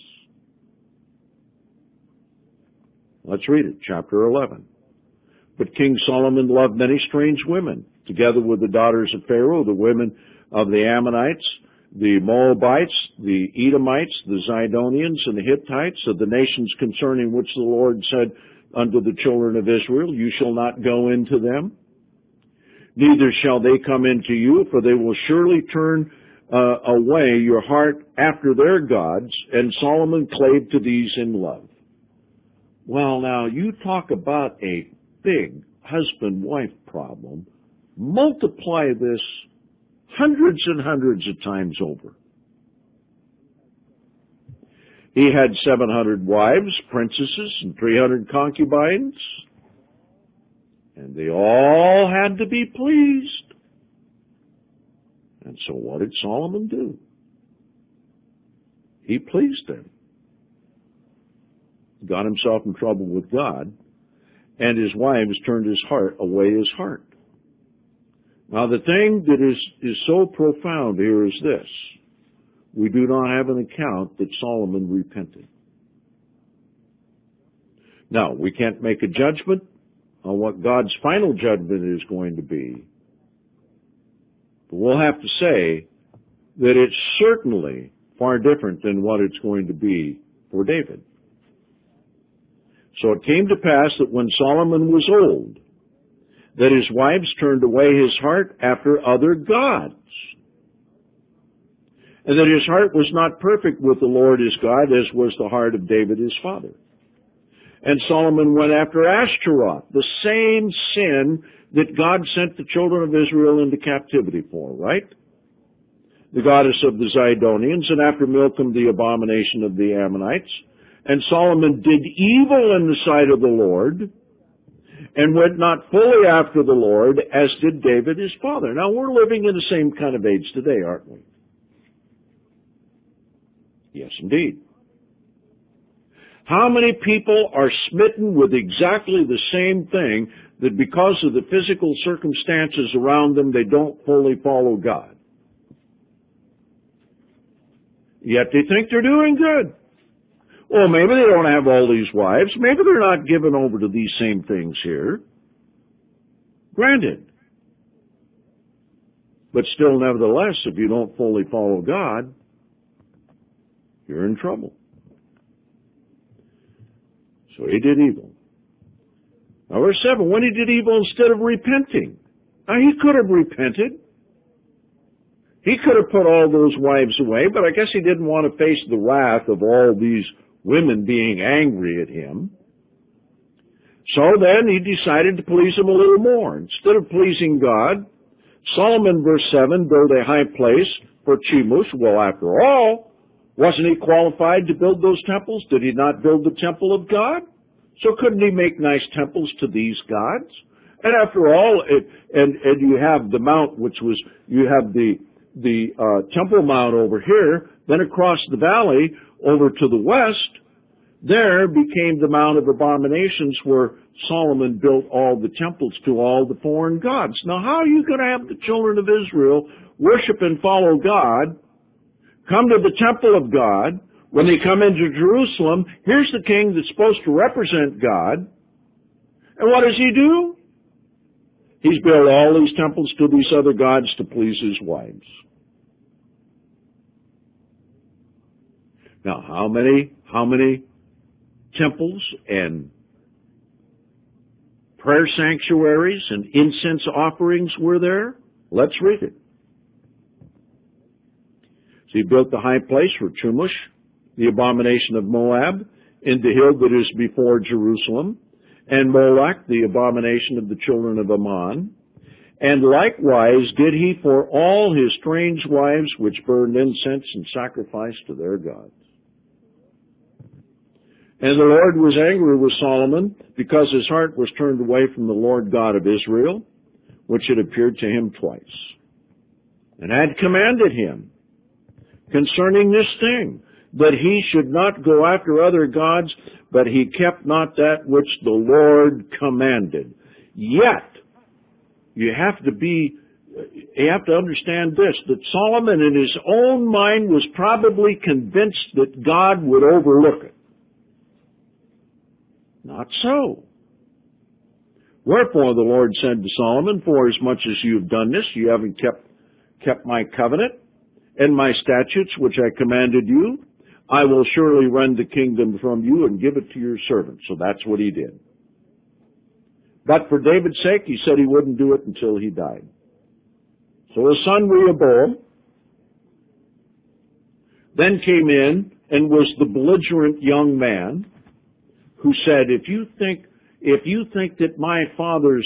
Let's read it, chapter 11. But King Solomon loved many strange women, together with the daughters of Pharaoh, the women of the Ammonites, the Moabites, the Edomites, the Zidonians, and the Hittites, of the nations concerning which the Lord said unto the children of Israel, you shall not go into them, neither shall they come into you, for they will surely turn away your heart after their gods. And Solomon clave to these in love. Well, now, you talk about a big husband-wife problem. Multiply this hundreds and hundreds of times over. He had 700 wives, princesses, and 300 concubines, and they all had to be pleased. And so what did Solomon do? He pleased them. Got himself in trouble with God, and his wives turned his heart away his heart. Now the thing that is so profound here is this. We do not have an account that Solomon repented. Now, we can't make a judgment on what God's final judgment is going to be, but we'll have to say that it's certainly far different than what it's going to be for David. So it came to pass that when Solomon was old, that his wives turned away his heart after other gods, and that his heart was not perfect with the Lord his God, as was the heart of David his father. And Solomon went after Ashtaroth, the same sin that God sent the children of Israel into captivity for, right? The goddess of the Zidonians, and after Milcom, the abomination of the Ammonites. And Solomon did evil in the sight of the Lord, and went not fully after the Lord, as did David his father. Now, we're living in the same kind of age today, aren't we? Yes, indeed. How many people are smitten with exactly the same thing, that because of the physical circumstances around them, they don't fully follow God? Yet they think they're doing good. Well, maybe they don't have all these wives. Maybe they're not given over to these same things here. Granted. But still, nevertheless, if you don't fully follow God, you're in trouble. So he did evil. Now, verse 7, when he did evil instead of repenting. Now, he could have repented. He could have put all those wives away, but I guess he didn't want to face the wrath of all these women being angry at him. So then he decided to please them a little more. Instead of pleasing God, Solomon, verse 7, built a high place for Chemosh. Well, after all, wasn't he qualified to build those temples? Did he not build the temple of God? So couldn't he make nice temples to these gods? And after all, and you have the mount, you have the Temple Mount over here, then across the valley over to the west, there became the Mount of Abominations, where Solomon built all the temples to all the foreign gods. Now, how are you going to have the children of Israel worship and follow God, come to the temple of God? When they come into Jerusalem, here's the king that's supposed to represent God. And what does he do? He's built all these temples to these other gods to please his wives. Now, how many temples and Prayer sanctuaries and incense offerings were there. Let's read it. So he built the high place for Chemosh, the abomination of Moab, in the hill that is before Jerusalem, and Moloch, the abomination of the children of Ammon. And likewise did he for all his strange wives which burned incense and sacrificed to their gods. And the Lord was angry with Solomon because his heart was turned away from the Lord God of Israel, which had appeared to him twice, and had commanded him concerning this thing, that he should not go after other gods, but he kept not that which the Lord commanded. Yet, you have to understand this, that Solomon in his own mind was probably convinced that God would overlook it. Not so. Wherefore the Lord said to Solomon, for as much as you have done this, you haven't kept my covenant and my statutes which I commanded you, I will surely rend the kingdom from you and give it to your servant. So that's what he did. But for David's sake, he said he wouldn't do it until he died. So his son Rehoboam then came in and was the belligerent young man who said, if you think that my father's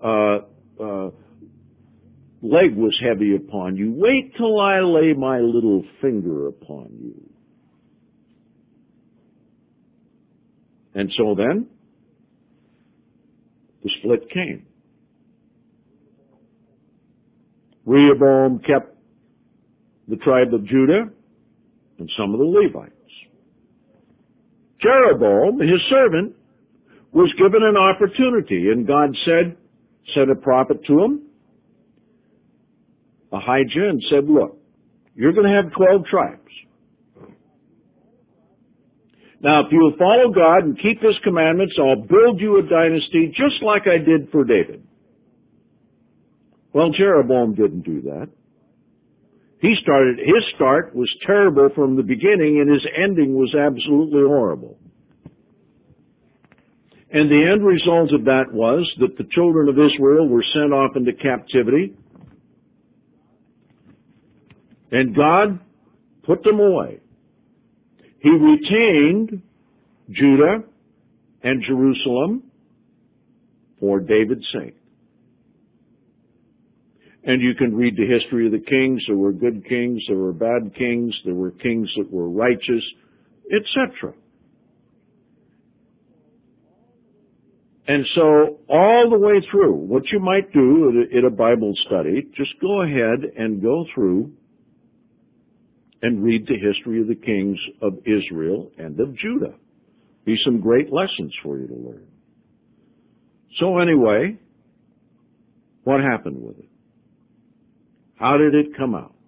leg was heavy upon you, wait till I lay my little finger upon you. And so then, the split came. Rehoboam kept the tribe of Judah and some of the Levites. Jeroboam, his servant, was given an opportunity, and God sent a prophet to him, Ahijah, and said, look, you're going to have 12 tribes. Now, if you will follow God and keep His commandments, I'll build you a dynasty just like I did for David. Well, Jeroboam didn't do that. His start was terrible from the beginning, and his ending was absolutely horrible. And the end result of that was that the children of Israel were sent off into captivity, and God put them away. He retained Judah and Jerusalem for David's sake. And you can read the history of the kings. There were good kings, there were bad kings, there were kings that were righteous, etc. And so all the way through, what you might do in a Bible study, just go ahead and go through and read the history of the kings of Israel and of Judah. Be some great lessons for you to learn. So anyway, what happened with it? How did it come out?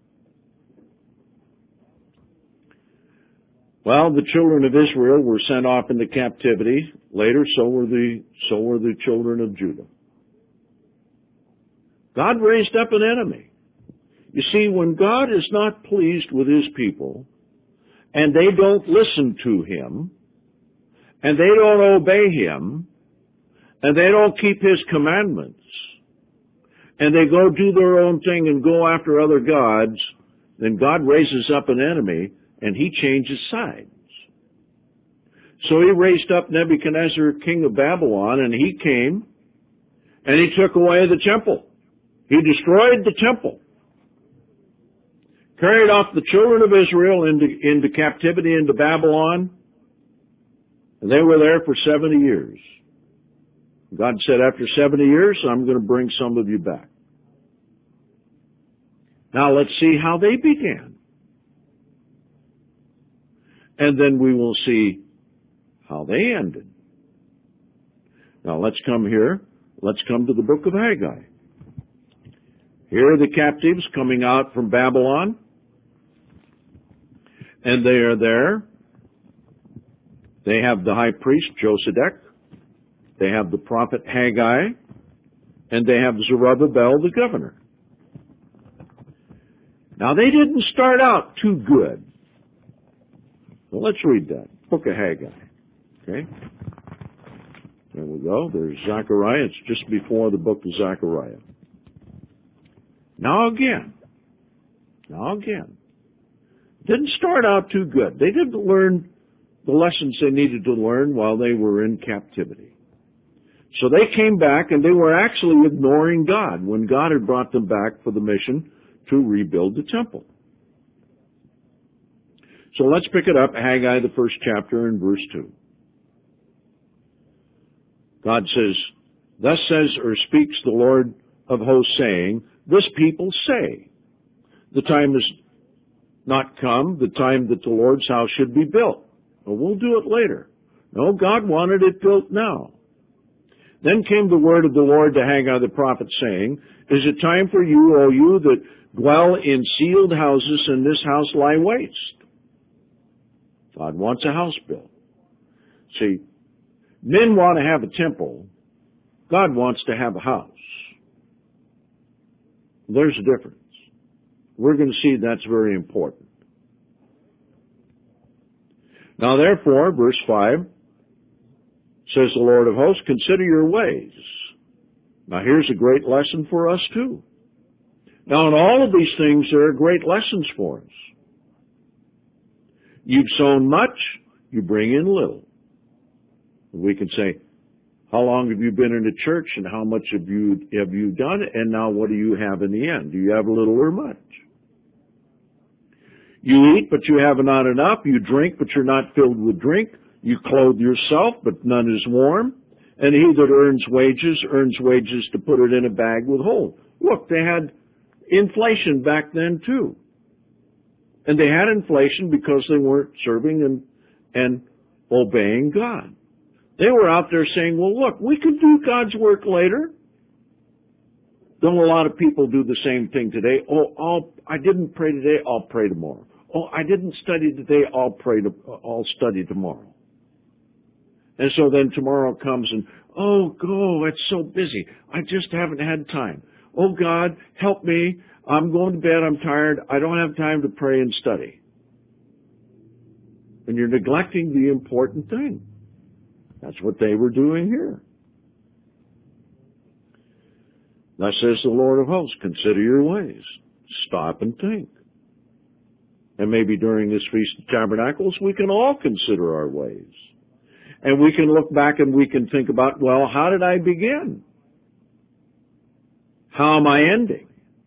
Well, the children of Israel were sent off into captivity. Later, so were the children of Judah. God raised up an enemy. You see, when God is not pleased with His people, and they don't listen to Him, and they don't obey Him, and they don't keep His commandments, and they go do their own thing and go after other gods, then God raises up an enemy, and He changes sides. So He raised up Nebuchadnezzar, king of Babylon, and he came, and he took away the temple. He destroyed the temple. Carried off the children of Israel into captivity into Babylon, and they were there for 70 years. God said, after 70 years, I'm going to bring some of you back. Now let's see how they began. And then we will see how they ended. Now let's come here. Let's come to the book of Haggai. Here are the captives coming out from Babylon. And they are there. They have the high priest, Josedek. They have the prophet Haggai. And they have Zerubbabel, the governor. Now, they didn't start out too good. Well, let's read that. Book of Haggai. Okay? There we go. There's Zechariah. It's just before the book of Zechariah. Now again. Didn't start out too good. They didn't learn the lessons they needed to learn while they were in captivity. So they came back, and they were actually ignoring God when God had brought them back for the mission to rebuild the temple. So let's pick it up, Haggai, the first chapter, and verse 2. God says, thus says or speaks the Lord of hosts, saying, this people say, the time is not come, the time that the Lord's house should be built. Well, we'll do it later. No, God wanted it built now. Then came the word of the Lord to Haggai the prophet, saying, is it time for you, O you that dwell in sealed houses, and this house lie waste? God wants a house built. See, men want to have a temple. God wants to have a house. There's a difference. We're going to see that's very important. Now therefore, verse 5, says the Lord of hosts, consider your ways. Now here's a great lesson for us too. Now in all of these things, there are great lessons for us. You've sown much, you bring in little. We can say, how long have you been in the church, and how much have you done, and now what do you have in the end? Do you have little or much? You eat, but you have not enough. You drink, but you're not filled with drink. You clothe yourself, but none is warm. And he that earns wages to put it in a bag with holes. Look, they had inflation back then too. And they had inflation because they weren't serving and obeying God. They were out there saying, well, look, we can do God's work later. Don't a lot of people do the same thing today? Oh, I didn't pray today, I'll pray tomorrow. Oh, I didn't study today, I'll study tomorrow. And so then tomorrow comes and, it's so busy. I just haven't had time. Oh, God, help me. I'm going to bed, I'm tired. I don't have time to pray and study. And you're neglecting the important thing. That's what they were doing here. Thus says the Lord of hosts, consider your ways. Stop and think. And maybe during this Feast of Tabernacles, we can all consider our ways. And we can look back and we can think about, well, how did I begin? How am I ending?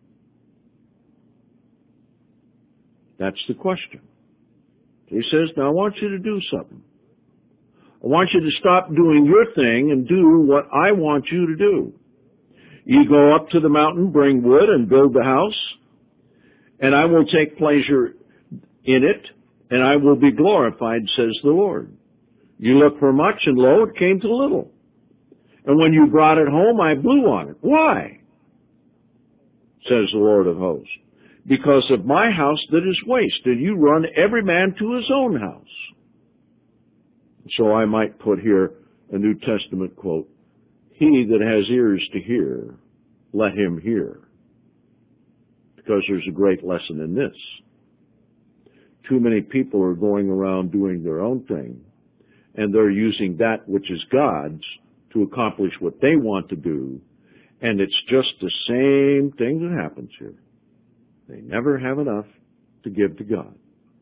That's the question. He says, now I want you to do something. I want you to stop doing your thing and do what I want you to do. You go up to the mountain, bring wood, and build the house, and I will take pleasure in it, and I will be glorified, says the Lord. You look for much, and lo, it came to little. And when you brought it home, I blew on it. Why? Says the Lord of hosts. Because of my house that is waste, and you run every man to his own house. So I might put here a New Testament quote, he that has ears to hear, let him hear. Because there's a great lesson in this. Too many people are going around doing their own thing, and they're using that which is God's to accomplish what they want to do, and it's just the same thing that happens here. They never have enough to give to God.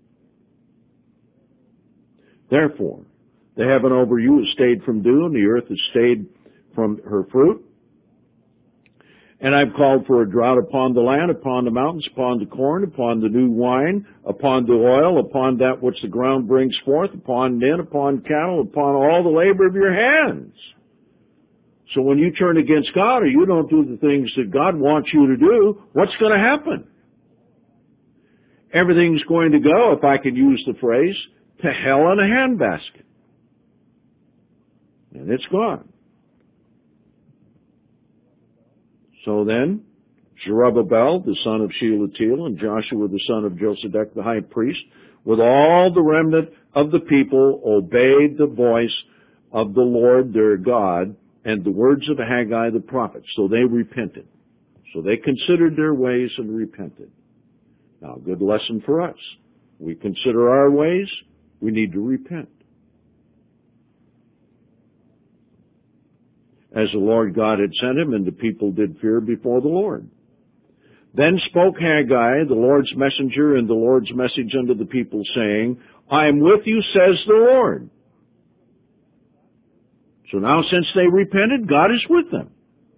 Therefore, the heaven over you has stayed from dew, and the earth has stayed from her fruit. And I've called for a drought upon the land, upon the mountains, upon the corn, upon the new wine, upon the oil, upon that which the ground brings forth, upon men, upon cattle, upon all the labor of your hands. So when you turn against God or you don't do the things that God wants you to do, what's going to happen? Everything's going to go, if I could use the phrase, to hell in a handbasket. And it's gone. So then, Zerubbabel, the son of Shealtiel, and Joshua, the son of Josedek, the high priest, with all the remnant of the people, obeyed the voice of the Lord their God and the words of Haggai the prophet. So they repented. So they considered their ways and repented. Now, a good lesson for us. We consider our ways, we need to repent. as the Lord God had sent him, and the people did fear before the Lord. Then spoke Haggai, the Lord's messenger, and the Lord's message unto the people, saying, I am with you, says the Lord. So now since they repented, God is with them.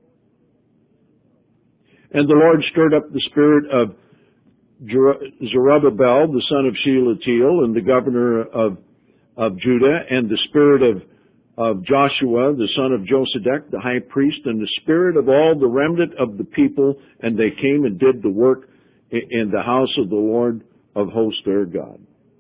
And the Lord stirred up the spirit of Zerubbabel, the son of Shealtiel, and the governor of Judah, and the spirit of Joshua, the son of Josedek, the high priest, and the spirit of all the remnant of the people, and they came and did the work in the house of the Lord of hosts their God.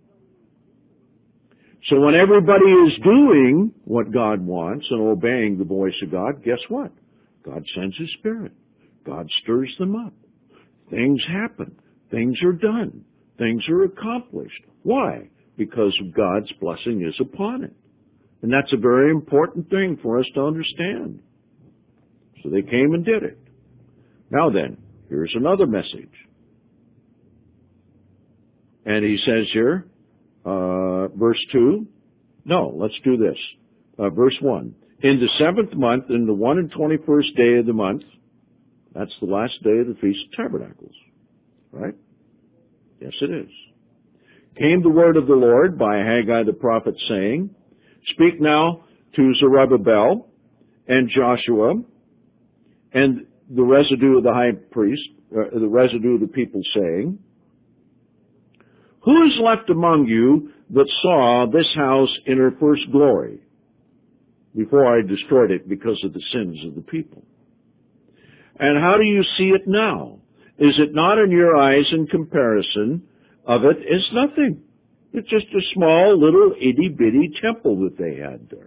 So when everybody is doing what God wants and obeying the voice of God, guess what? God sends His Spirit. God stirs them up. Things happen. Things are done. Things are accomplished. Why? Because God's blessing is upon it. And that's a very important thing for us to understand. So they came and did it. Now then, here's another message. And he says here, verse 2, no, let's do this. Verse 1, in the 7th month, in the 21st day of the month, that's the last day of the Feast of Tabernacles, right? Yes, it is. Came the word of the Lord by Haggai the prophet, saying, Speak now to Zerubbabel and Joshua and the residue of the high priest, the residue of the people, saying, Who is left among you that saw this house in her first glory, before I destroyed it because of the sins of the people? And how do you see it now? Is it not in your eyes in comparison of it is nothing? It's just a small little itty-bitty temple that they had there.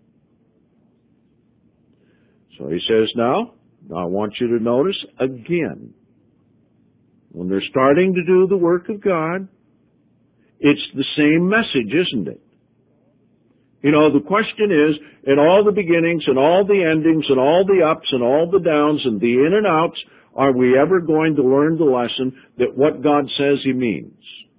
So he says now I want you to notice again, when they're starting to do the work of God, it's the same message, isn't it? You know, the question is, in all the beginnings and all the endings and all the ups and all the downs and the in and outs, are we ever going to learn the lesson that what God says He means?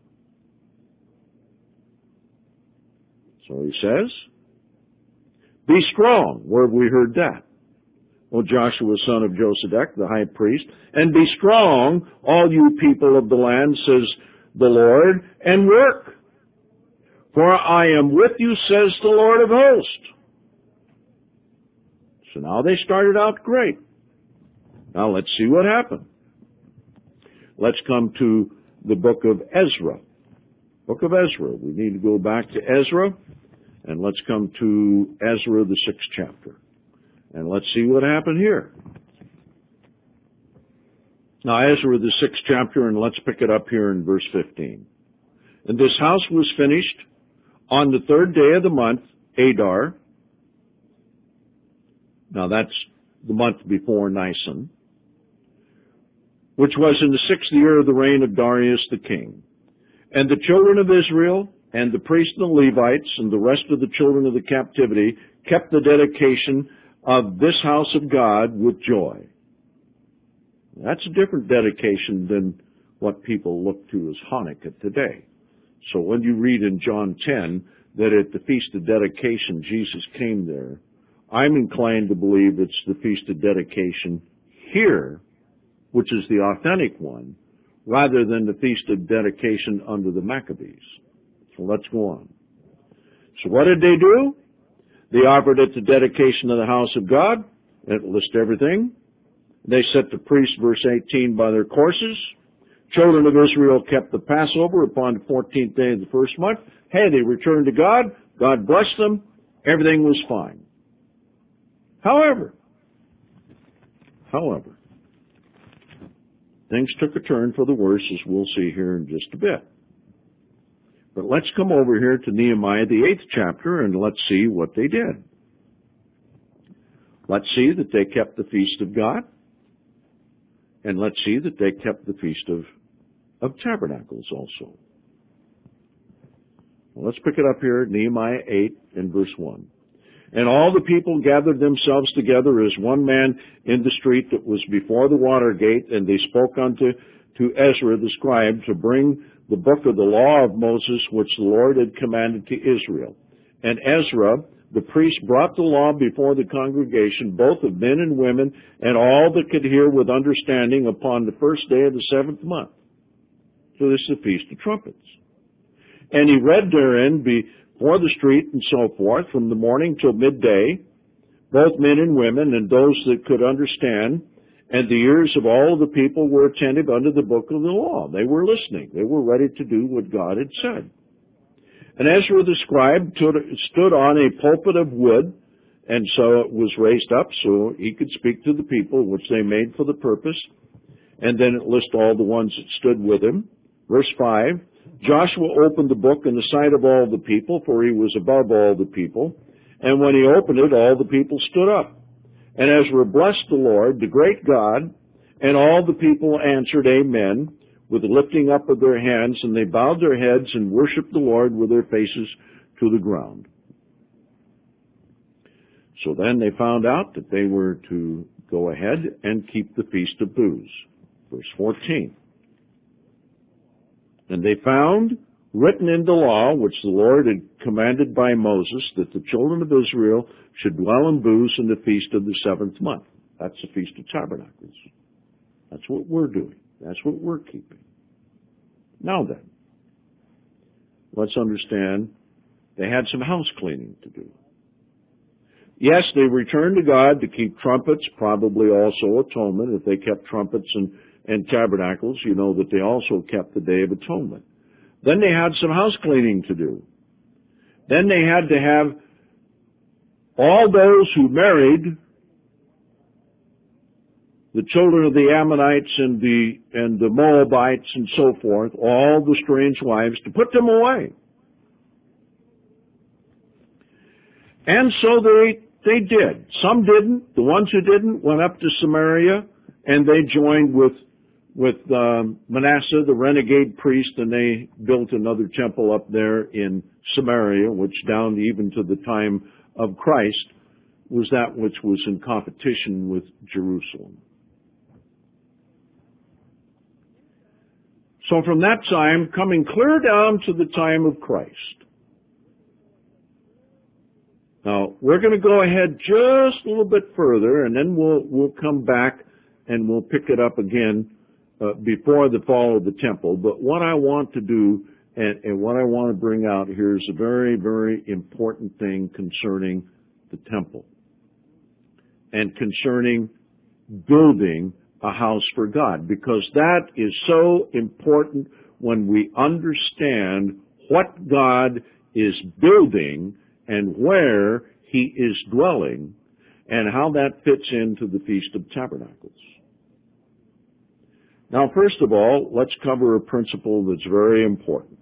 So He says, be strong. Where have we heard that? O Joshua, son of Josedek, the high priest, and be strong, all you people of the land, says the Lord, and work. For I am with you, says the Lord of hosts. So now they started out great. Now let's see what happened. Let's come to the book of Ezra. Book of Ezra. We need to go back to Ezra, and let's come to Ezra, the 6th chapter. And let's see what happened here. Now, Ezra, the 6th chapter, and let's pick it up here in verse 15. And this house was finished on the 3rd day of the month, Adar. Now, that's the month before Nisan, which was in the 6th year of the reign of Darius the king. And the children of Israel, and the priests and the Levites, and the rest of the children of the captivity, kept the dedication of this house of God with joy. That's a different dedication than what people look to as Hanukkah today. So when you read in John 10 that at the Feast of Dedication Jesus came there, I'm inclined to believe it's the Feast of Dedication here, which is the authentic one, rather than the Feast of Dedication under the Maccabees. So let's go on. So what did they do? They offered it the dedication of the house of God, and it lists everything. They set the priests, verse 18, by their courses. Children of Israel kept the Passover upon the 14th day of the first month. Hey, they returned to God. God blessed them. Everything was fine. However, things took a turn for the worse, as we'll see here in just a bit. But let's come over here to Nehemiah, the 8th chapter, and let's see what they did. Let's see that they kept the feast of God, and let's see that they kept the Feast of Tabernacles also. Well, let's pick it up here at Nehemiah 8 and verse 1. And all the people gathered themselves together as one man in the street that was before the water gate, and they spoke unto Ezra the scribe to bring the book of the law of Moses, which the Lord had commanded to Israel. And Ezra the priest brought the law before the congregation, both of men and women, and all that could hear with understanding upon the first day of the 7th month. So this is the Feast of Trumpets. And he read therein before the street and so forth, from the morning till midday, both men and women, and those that could understand, and the ears of all of the people were attentive unto the book of the law. They were listening. They were ready to do what God had said. And Ezra the scribe stood on a pulpit of wood, and so it was raised up so he could speak to the people, which they made for the purpose. And then it lists all the ones that stood with him. Verse 5, Joshua opened the book in the sight of all the people, for he was above all the people. And when he opened it, all the people stood up. And Ezra blessed the Lord, the great God, and all the people answered, Amen, with the lifting up of their hands, and they bowed their heads and worshiped the Lord with their faces to the ground. So then they found out that they were to go ahead and keep the Feast of Booths. Verse 14. And they found written in the law, which the Lord had commanded by Moses, that the children of Israel should dwell in booths in the feast of the 7th month. That's the Feast of Tabernacles. That's what we're doing. That's what we're keeping. Now then, let's understand they had some house cleaning to do. Yes, they returned to God to keep trumpets, probably also atonement. If they kept trumpets and tabernacles, you know that they also kept the Day of Atonement. Then they had some house cleaning to do. Then they had to have all those who married the children of the Ammonites and the Moabites and so forth, all the strange wives, to put them away. And so they did. Some didn't. The ones who didn't went up to Samaria, and they joined with Manasseh, the renegade priest, and they built another temple up there in Samaria, which down even to the time of Christ was that which was in competition with Jerusalem. So from that time, coming clear down to the time of Christ. Now, we're going to go ahead just a little bit further, and then we'll come back and we'll pick it up again before the fall of the temple. But what I want to do and what I want to bring out here is a very, very important thing concerning the temple and concerning building a house for God, because that is so important when we understand what God is building and where He is dwelling and how that fits into the Feast of Tabernacles. Now, first of all, let's cover a principle that's very important.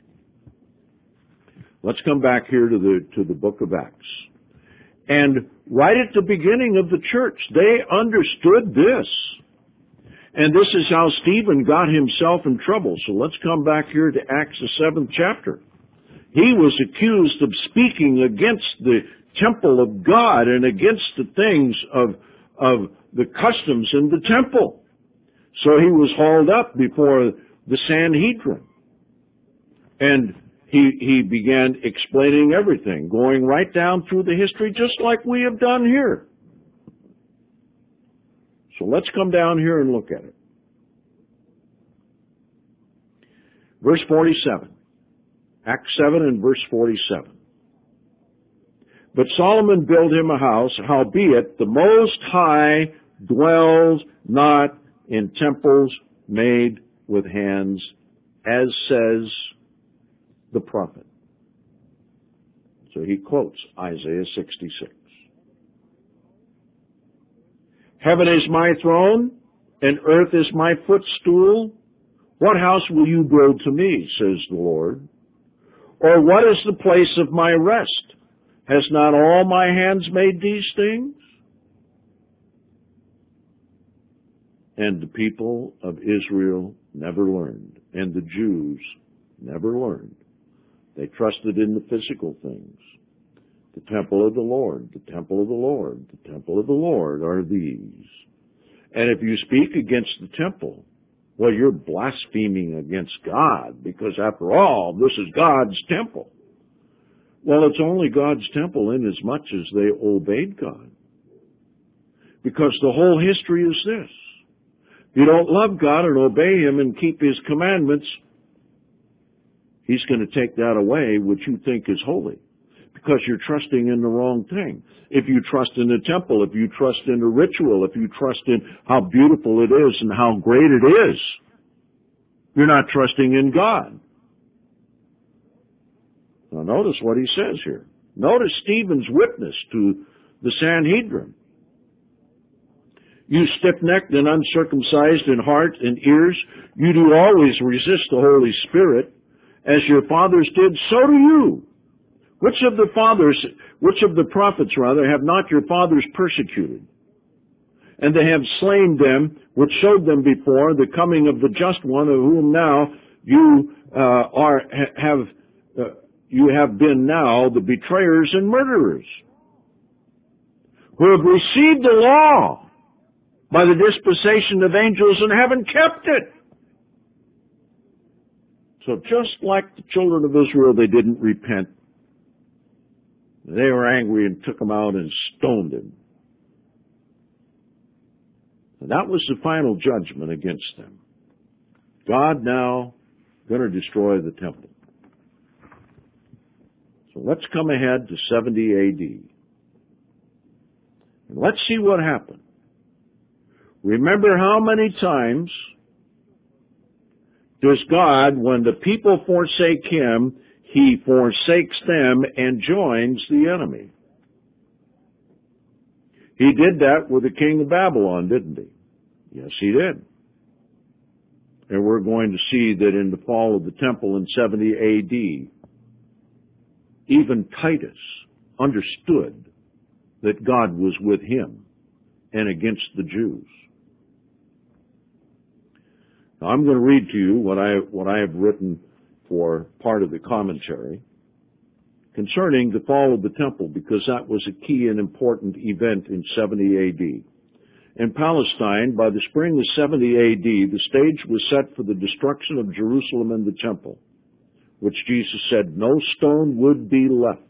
Let's come back here to the book of Acts. And right at the beginning of the church, they understood this. And this is how Stephen got himself in trouble. So let's come back here to Acts, the 7th chapter. He was accused of speaking against the temple of God and against the things of the customs in the temple. So he was hauled up before the Sanhedrin. And he began explaining everything, going right down through the history, just like we have done here. So let's come down here and look at it. Verse 47. Acts 7 and verse 47. But Solomon built him a house, howbeit the Most High dwells not in temples made with hands, as says the prophet. So he quotes Isaiah 66. Heaven is my throne, and earth is my footstool. What house will you build to me, says the Lord? Or what is the place of my rest? Has not all my hands made these things? And the people of Israel never learned, and the Jews never learned. They trusted in the physical things. The temple of the Lord, the temple of the Lord, the temple of the Lord are these. And if you speak against the temple, well, you're blaspheming against God, because after all, this is God's temple. Well, it's only God's temple in as much as they obeyed God. Because the whole history is this. If you don't love God and obey Him and keep His commandments, He's going to take that away, which you think is holy. Because you're trusting in the wrong thing. If you trust in the temple, if you trust in the ritual, if you trust in how beautiful it is and how great it is, you're not trusting in God. Now notice what he says here. Notice Stephen's witness to the Sanhedrin. You stiff-necked and uncircumcised in heart and ears, you do always resist the Holy Spirit, as your fathers did, so do you. Which of the prophets have not your fathers persecuted? And they have slain them, which showed them before the coming of the just one, of whom now you have been now the betrayers and murderers, who have received the law by the dispensation of angels and haven't kept it. So just like the children of Israel, they didn't repent. They were angry and took him out and stoned him. And that was the final judgment against them. God now going to destroy the temple. So let's come ahead to 70 A.D. And let's see what happened. Remember how many times does God, when the people forsake Him, He forsakes them and joins the enemy. He did that with the king of Babylon, didn't He? Yes, He did. And we're going to see that in the fall of the temple in 70 A.D., even Titus understood that God was with him and against the Jews. Now, I'm going to read to you what I have written for part of the commentary concerning the fall of the temple, because that was a key and important event in 70 A.D. In Palestine, by the spring of 70 A.D., the stage was set for the destruction of Jerusalem and the temple, which Jesus said no stone would be left.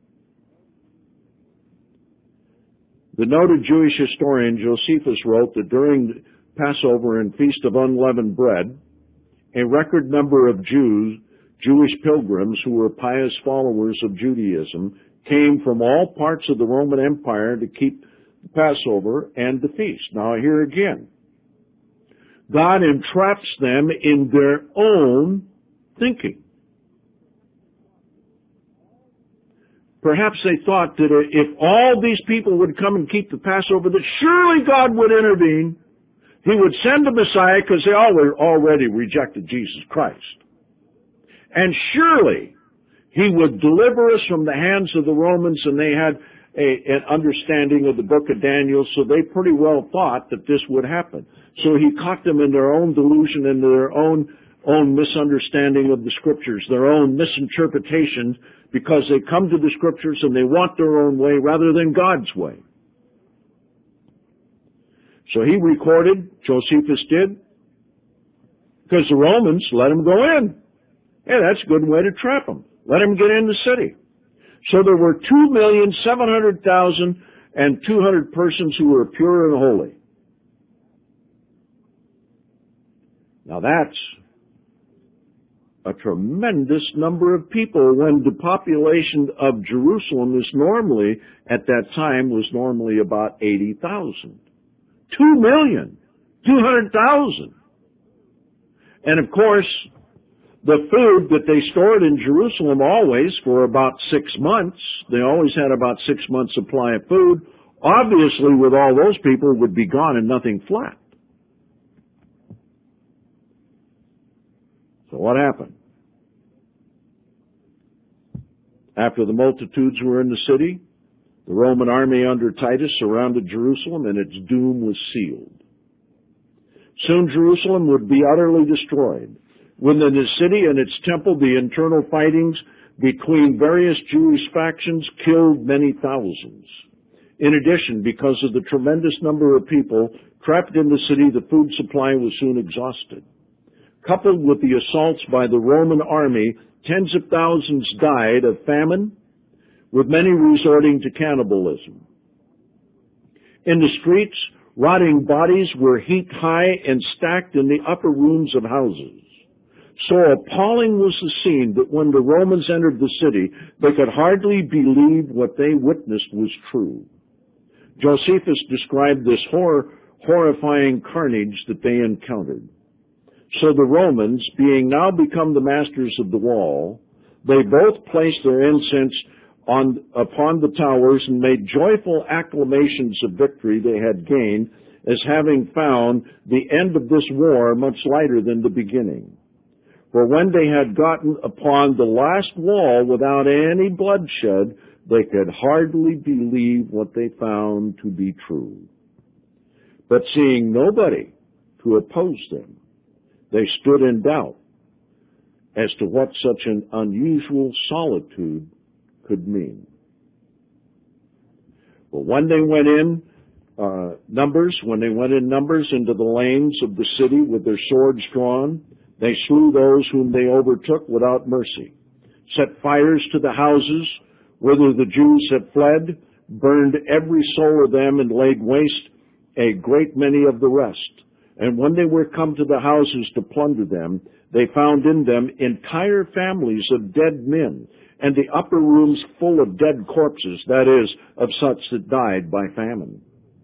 The noted Jewish historian Josephus wrote that during Passover and Feast of Unleavened Bread, a record number of Jewish pilgrims who were pious followers of Judaism came from all parts of the Roman Empire to keep the Passover and the feast. Now here again, God entraps them in their own thinking. Perhaps they thought that if all these people would come and keep the Passover, that surely God would intervene. He would send the Messiah, because they already rejected Jesus Christ. And surely He would deliver us from the hands of the Romans, and they had an understanding of the book of Daniel, so they pretty well thought that this would happen. So He caught them in their own delusion and their own misunderstanding of the Scriptures, their own misinterpretations, because they come to the Scriptures and they want their own way rather than God's way. So he recorded, Josephus did, because the Romans let him go in. Yeah, that's a good way to trap them. Let him get in the city. So there were 2,700,200 persons who were pure and holy. Now that's a tremendous number of people when the population of Jerusalem is normally, at that time, was normally about 80,000. 2,200,000. And of course, the food that they stored in Jerusalem always for about 6 months, they always had about 6 months supply of food, obviously with all those people would be gone and nothing flat. So what happened? After the multitudes were in the city, the Roman army under Titus surrounded Jerusalem, and its doom was sealed. Soon Jerusalem would be utterly destroyed. Within the city and its temple, the internal fightings between various Jewish factions killed many thousands. In addition, because of the tremendous number of people trapped in the city, the food supply was soon exhausted. Coupled with the assaults by the Roman army, tens of thousands died of famine with many resorting to cannibalism. In the streets, rotting bodies were heaped high and stacked in the upper rooms of houses. So appalling was the scene that when the Romans entered the city, they could hardly believe what they witnessed was true. Josephus described this horrifying carnage that they encountered. So the Romans, being now become the masters of the wall, they both placed their incense upon the towers and made joyful acclamations of victory they had gained, as having found the end of this war much lighter than the beginning. For when they had gotten upon the last wall without any bloodshed, they could hardly believe what they found to be true. But seeing nobody to oppose them, they stood in doubt as to what such an unusual solitude could mean. Well, when they went in numbers into the lanes of the city with their swords drawn, they slew those whom they overtook without mercy, set fires to the houses whither the Jews had fled, burned every soul of them, and laid waste a great many of the rest. And when they were come to the houses to plunder them, they found in them entire families of dead men, and the upper rooms full of dead corpses, that is, of such that died by famine.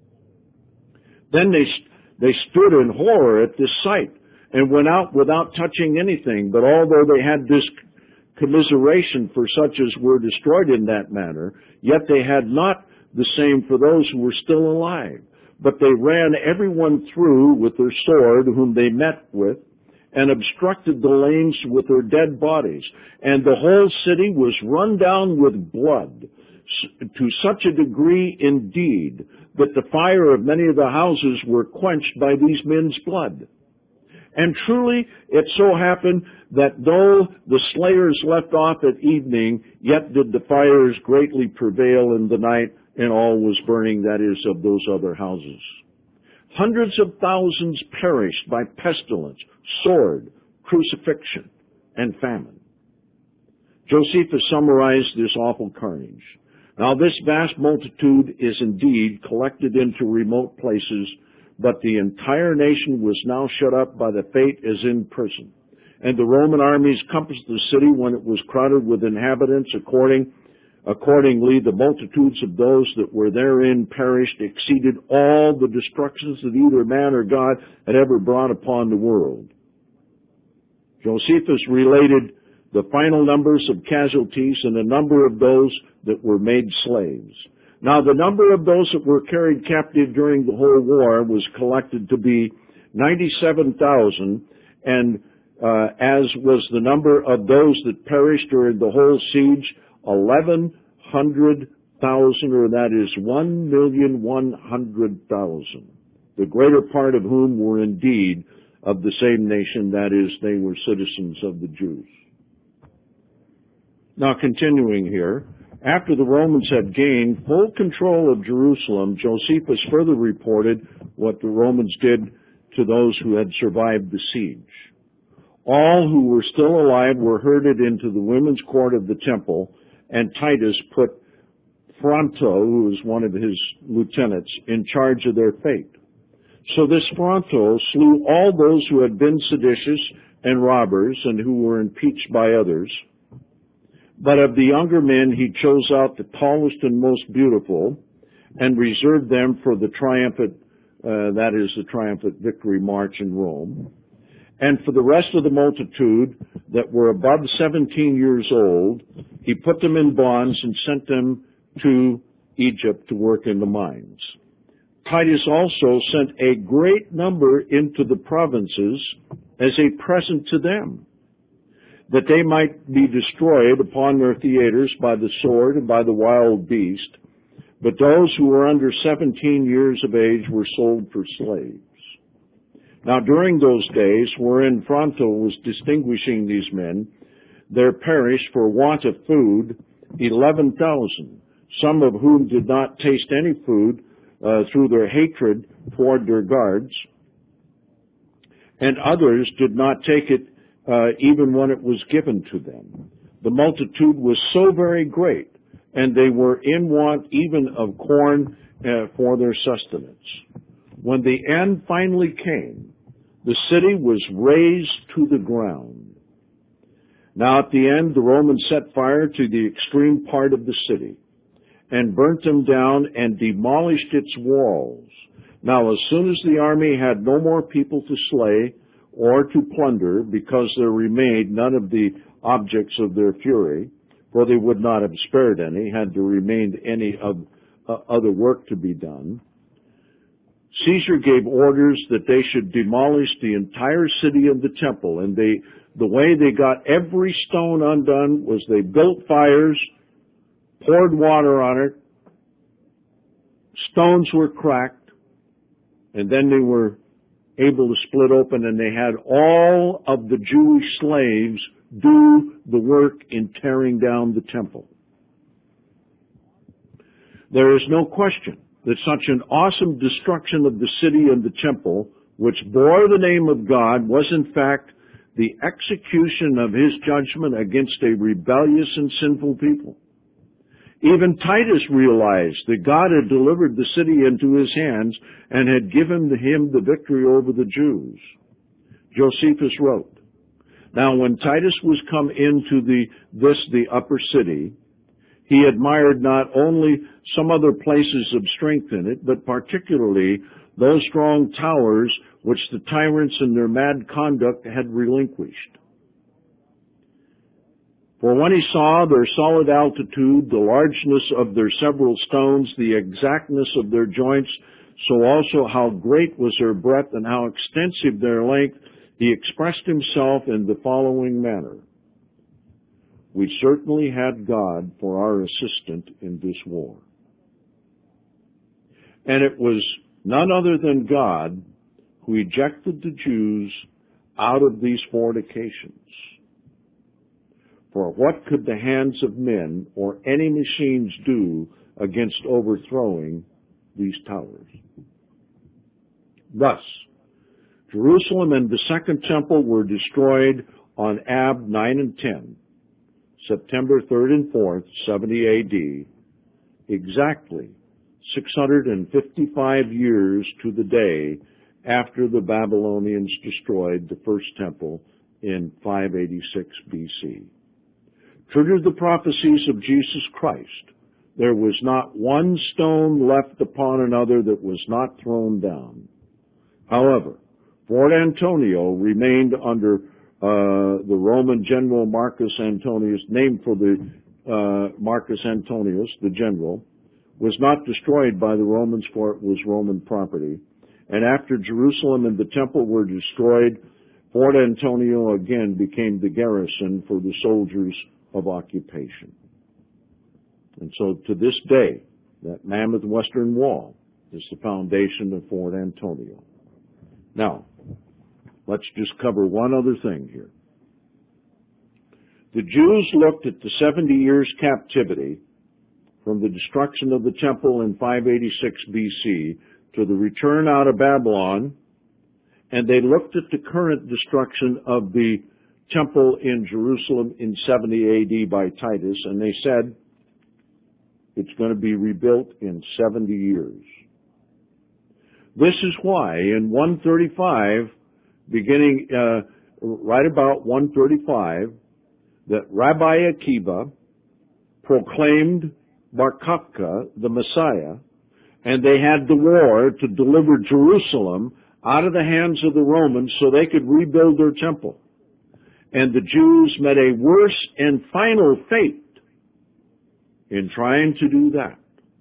Then they stood in horror at this sight, and went out without touching anything. But although they had this commiseration for such as were destroyed in that manner, yet they had not the same for those who were still alive. But they ran every one through with their sword whom they met with, and obstructed the lanes with their dead bodies. And the whole city was run down with blood, to such a degree indeed that the fire of many of the houses were quenched by these men's blood. And truly it so happened that though the slayers left off at evening, yet did the fires greatly prevail in the night, and all was burning, that is, of those other houses. Hundreds of thousands perished by pestilence, sword, crucifixion, and famine. Josephus summarized this awful carnage. Now this vast multitude is indeed collected into remote places, but the entire nation was now shut up by the fate as in prison. And the Roman armies compassed the city when it was crowded with inhabitants. Accordingly, the multitudes of those that were therein perished exceeded all the destructions that either man or God had ever brought upon the world. Josephus related the final numbers of casualties and the number of those that were made slaves. Now, the number of those that were carried captive during the whole war was collected to be 97,000, and as was the number of those that perished during the whole siege, 1,100,000, or that is 1,100,000, the greater part of whom were indeed of the same nation, that is, they were citizens of the Jews. Now, continuing here, after the Romans had gained full control of Jerusalem, Josephus further reported what the Romans did to those who had survived the siege. All who were still alive were herded into the women's court of the temple, and Titus put Fronto, who was one of his lieutenants, in charge of their fate. So this Fronto slew all those who had been seditious and robbers and who were impeached by others. But of the younger men he chose out the tallest and most beautiful, and reserved them for the triumphant victory march in Rome. And for the rest of the multitude that were above 17 years old, he put them in bonds and sent them to Egypt to work in the mines. Titus also sent a great number into the provinces as a present to them, that they might be destroyed upon their theaters by the sword and by the wild beast. But those who were under 17 years of age were sold for slaves. Now during those days, wherein Fronto was distinguishing these men, there perished for want of food 11,000, some of whom did not taste any food through their hatred toward their guards, and others did not take it even when it was given to them. The multitude was so very great and they were in want even of corn for their sustenance. When the end finally came, the city was razed to the ground. Now at the end, the Romans set fire to the extreme part of the city and burnt them down and demolished its walls. Now as soon as the army had no more people to slay or to plunder, because there remained none of the objects of their fury, for they would not have spared any, had there remained any of other work to be done, Caesar gave orders that they should demolish the entire city and the temple. And the way they got every stone undone was they built fires, poured water on it, stones were cracked, and then they were able to split open, and they had all of the Jewish slaves do the work in tearing down the temple. There is no question that such an awesome destruction of the city and the temple, which bore the name of God, was in fact the execution of his judgment against a rebellious and sinful people. Even Titus realized that God had delivered the city into his hands and had given him the victory over the Jews. Josephus wrote, "Now when Titus was come into the upper city, he admired not only some other places of strength in it, but particularly those strong towers which the tyrants in their mad conduct had relinquished. For when he saw their solid altitude, the largeness of their several stones, the exactness of their joints, so also how great was their breadth and how extensive their length, he expressed himself in the following manner: We certainly had God for our assistant in this war. And it was none other than God who ejected the Jews out of these fortifications. For what could the hands of men or any machines do against overthrowing these towers? Thus, Jerusalem and the Second Temple were destroyed on Ab 9 and 10, September 3rd and 4th, 70 A.D., exactly 655 years to the day after the Babylonians destroyed the first temple in 586 B.C. True to the prophecies of Jesus Christ, there was not one stone left upon another that was not thrown down. However, Fort Antonio remained under the Roman general Marcus Antonius, named for the Marcus Antonius, the general, was not destroyed by the Romans, for it was Roman property. And after Jerusalem and the temple were destroyed, Fort Antonio again became the garrison for the soldiers of occupation. And so to this day, that mammoth western wall is the foundation of Fort Antonio. Now, let's just cover one other thing here. The Jews looked at the 70 years captivity from the destruction of the temple in 586 BC to the return out of Babylon, and they looked at the current destruction of the temple in Jerusalem in 70 AD by Titus, and they said it's going to be rebuilt in 70 years. This is why in 135, beginning right about 135, that Rabbi Akiva proclaimed Bar Kokhba the Messiah, and they had the war to deliver Jerusalem out of the hands of the Romans so they could rebuild their temple. And the Jews met a worse and final fate in trying to do that.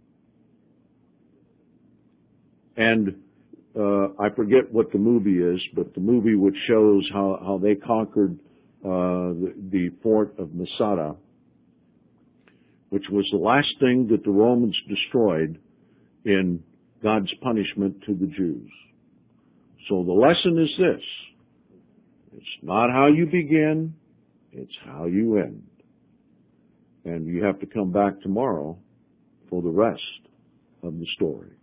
And I forget what the movie is, but the movie which shows how they conquered the fort of Masada, which was the last thing that the Romans destroyed in God's punishment to the Jews. So the lesson is this: it's not how you begin, it's how you end. And you have to come back tomorrow for the rest of the story.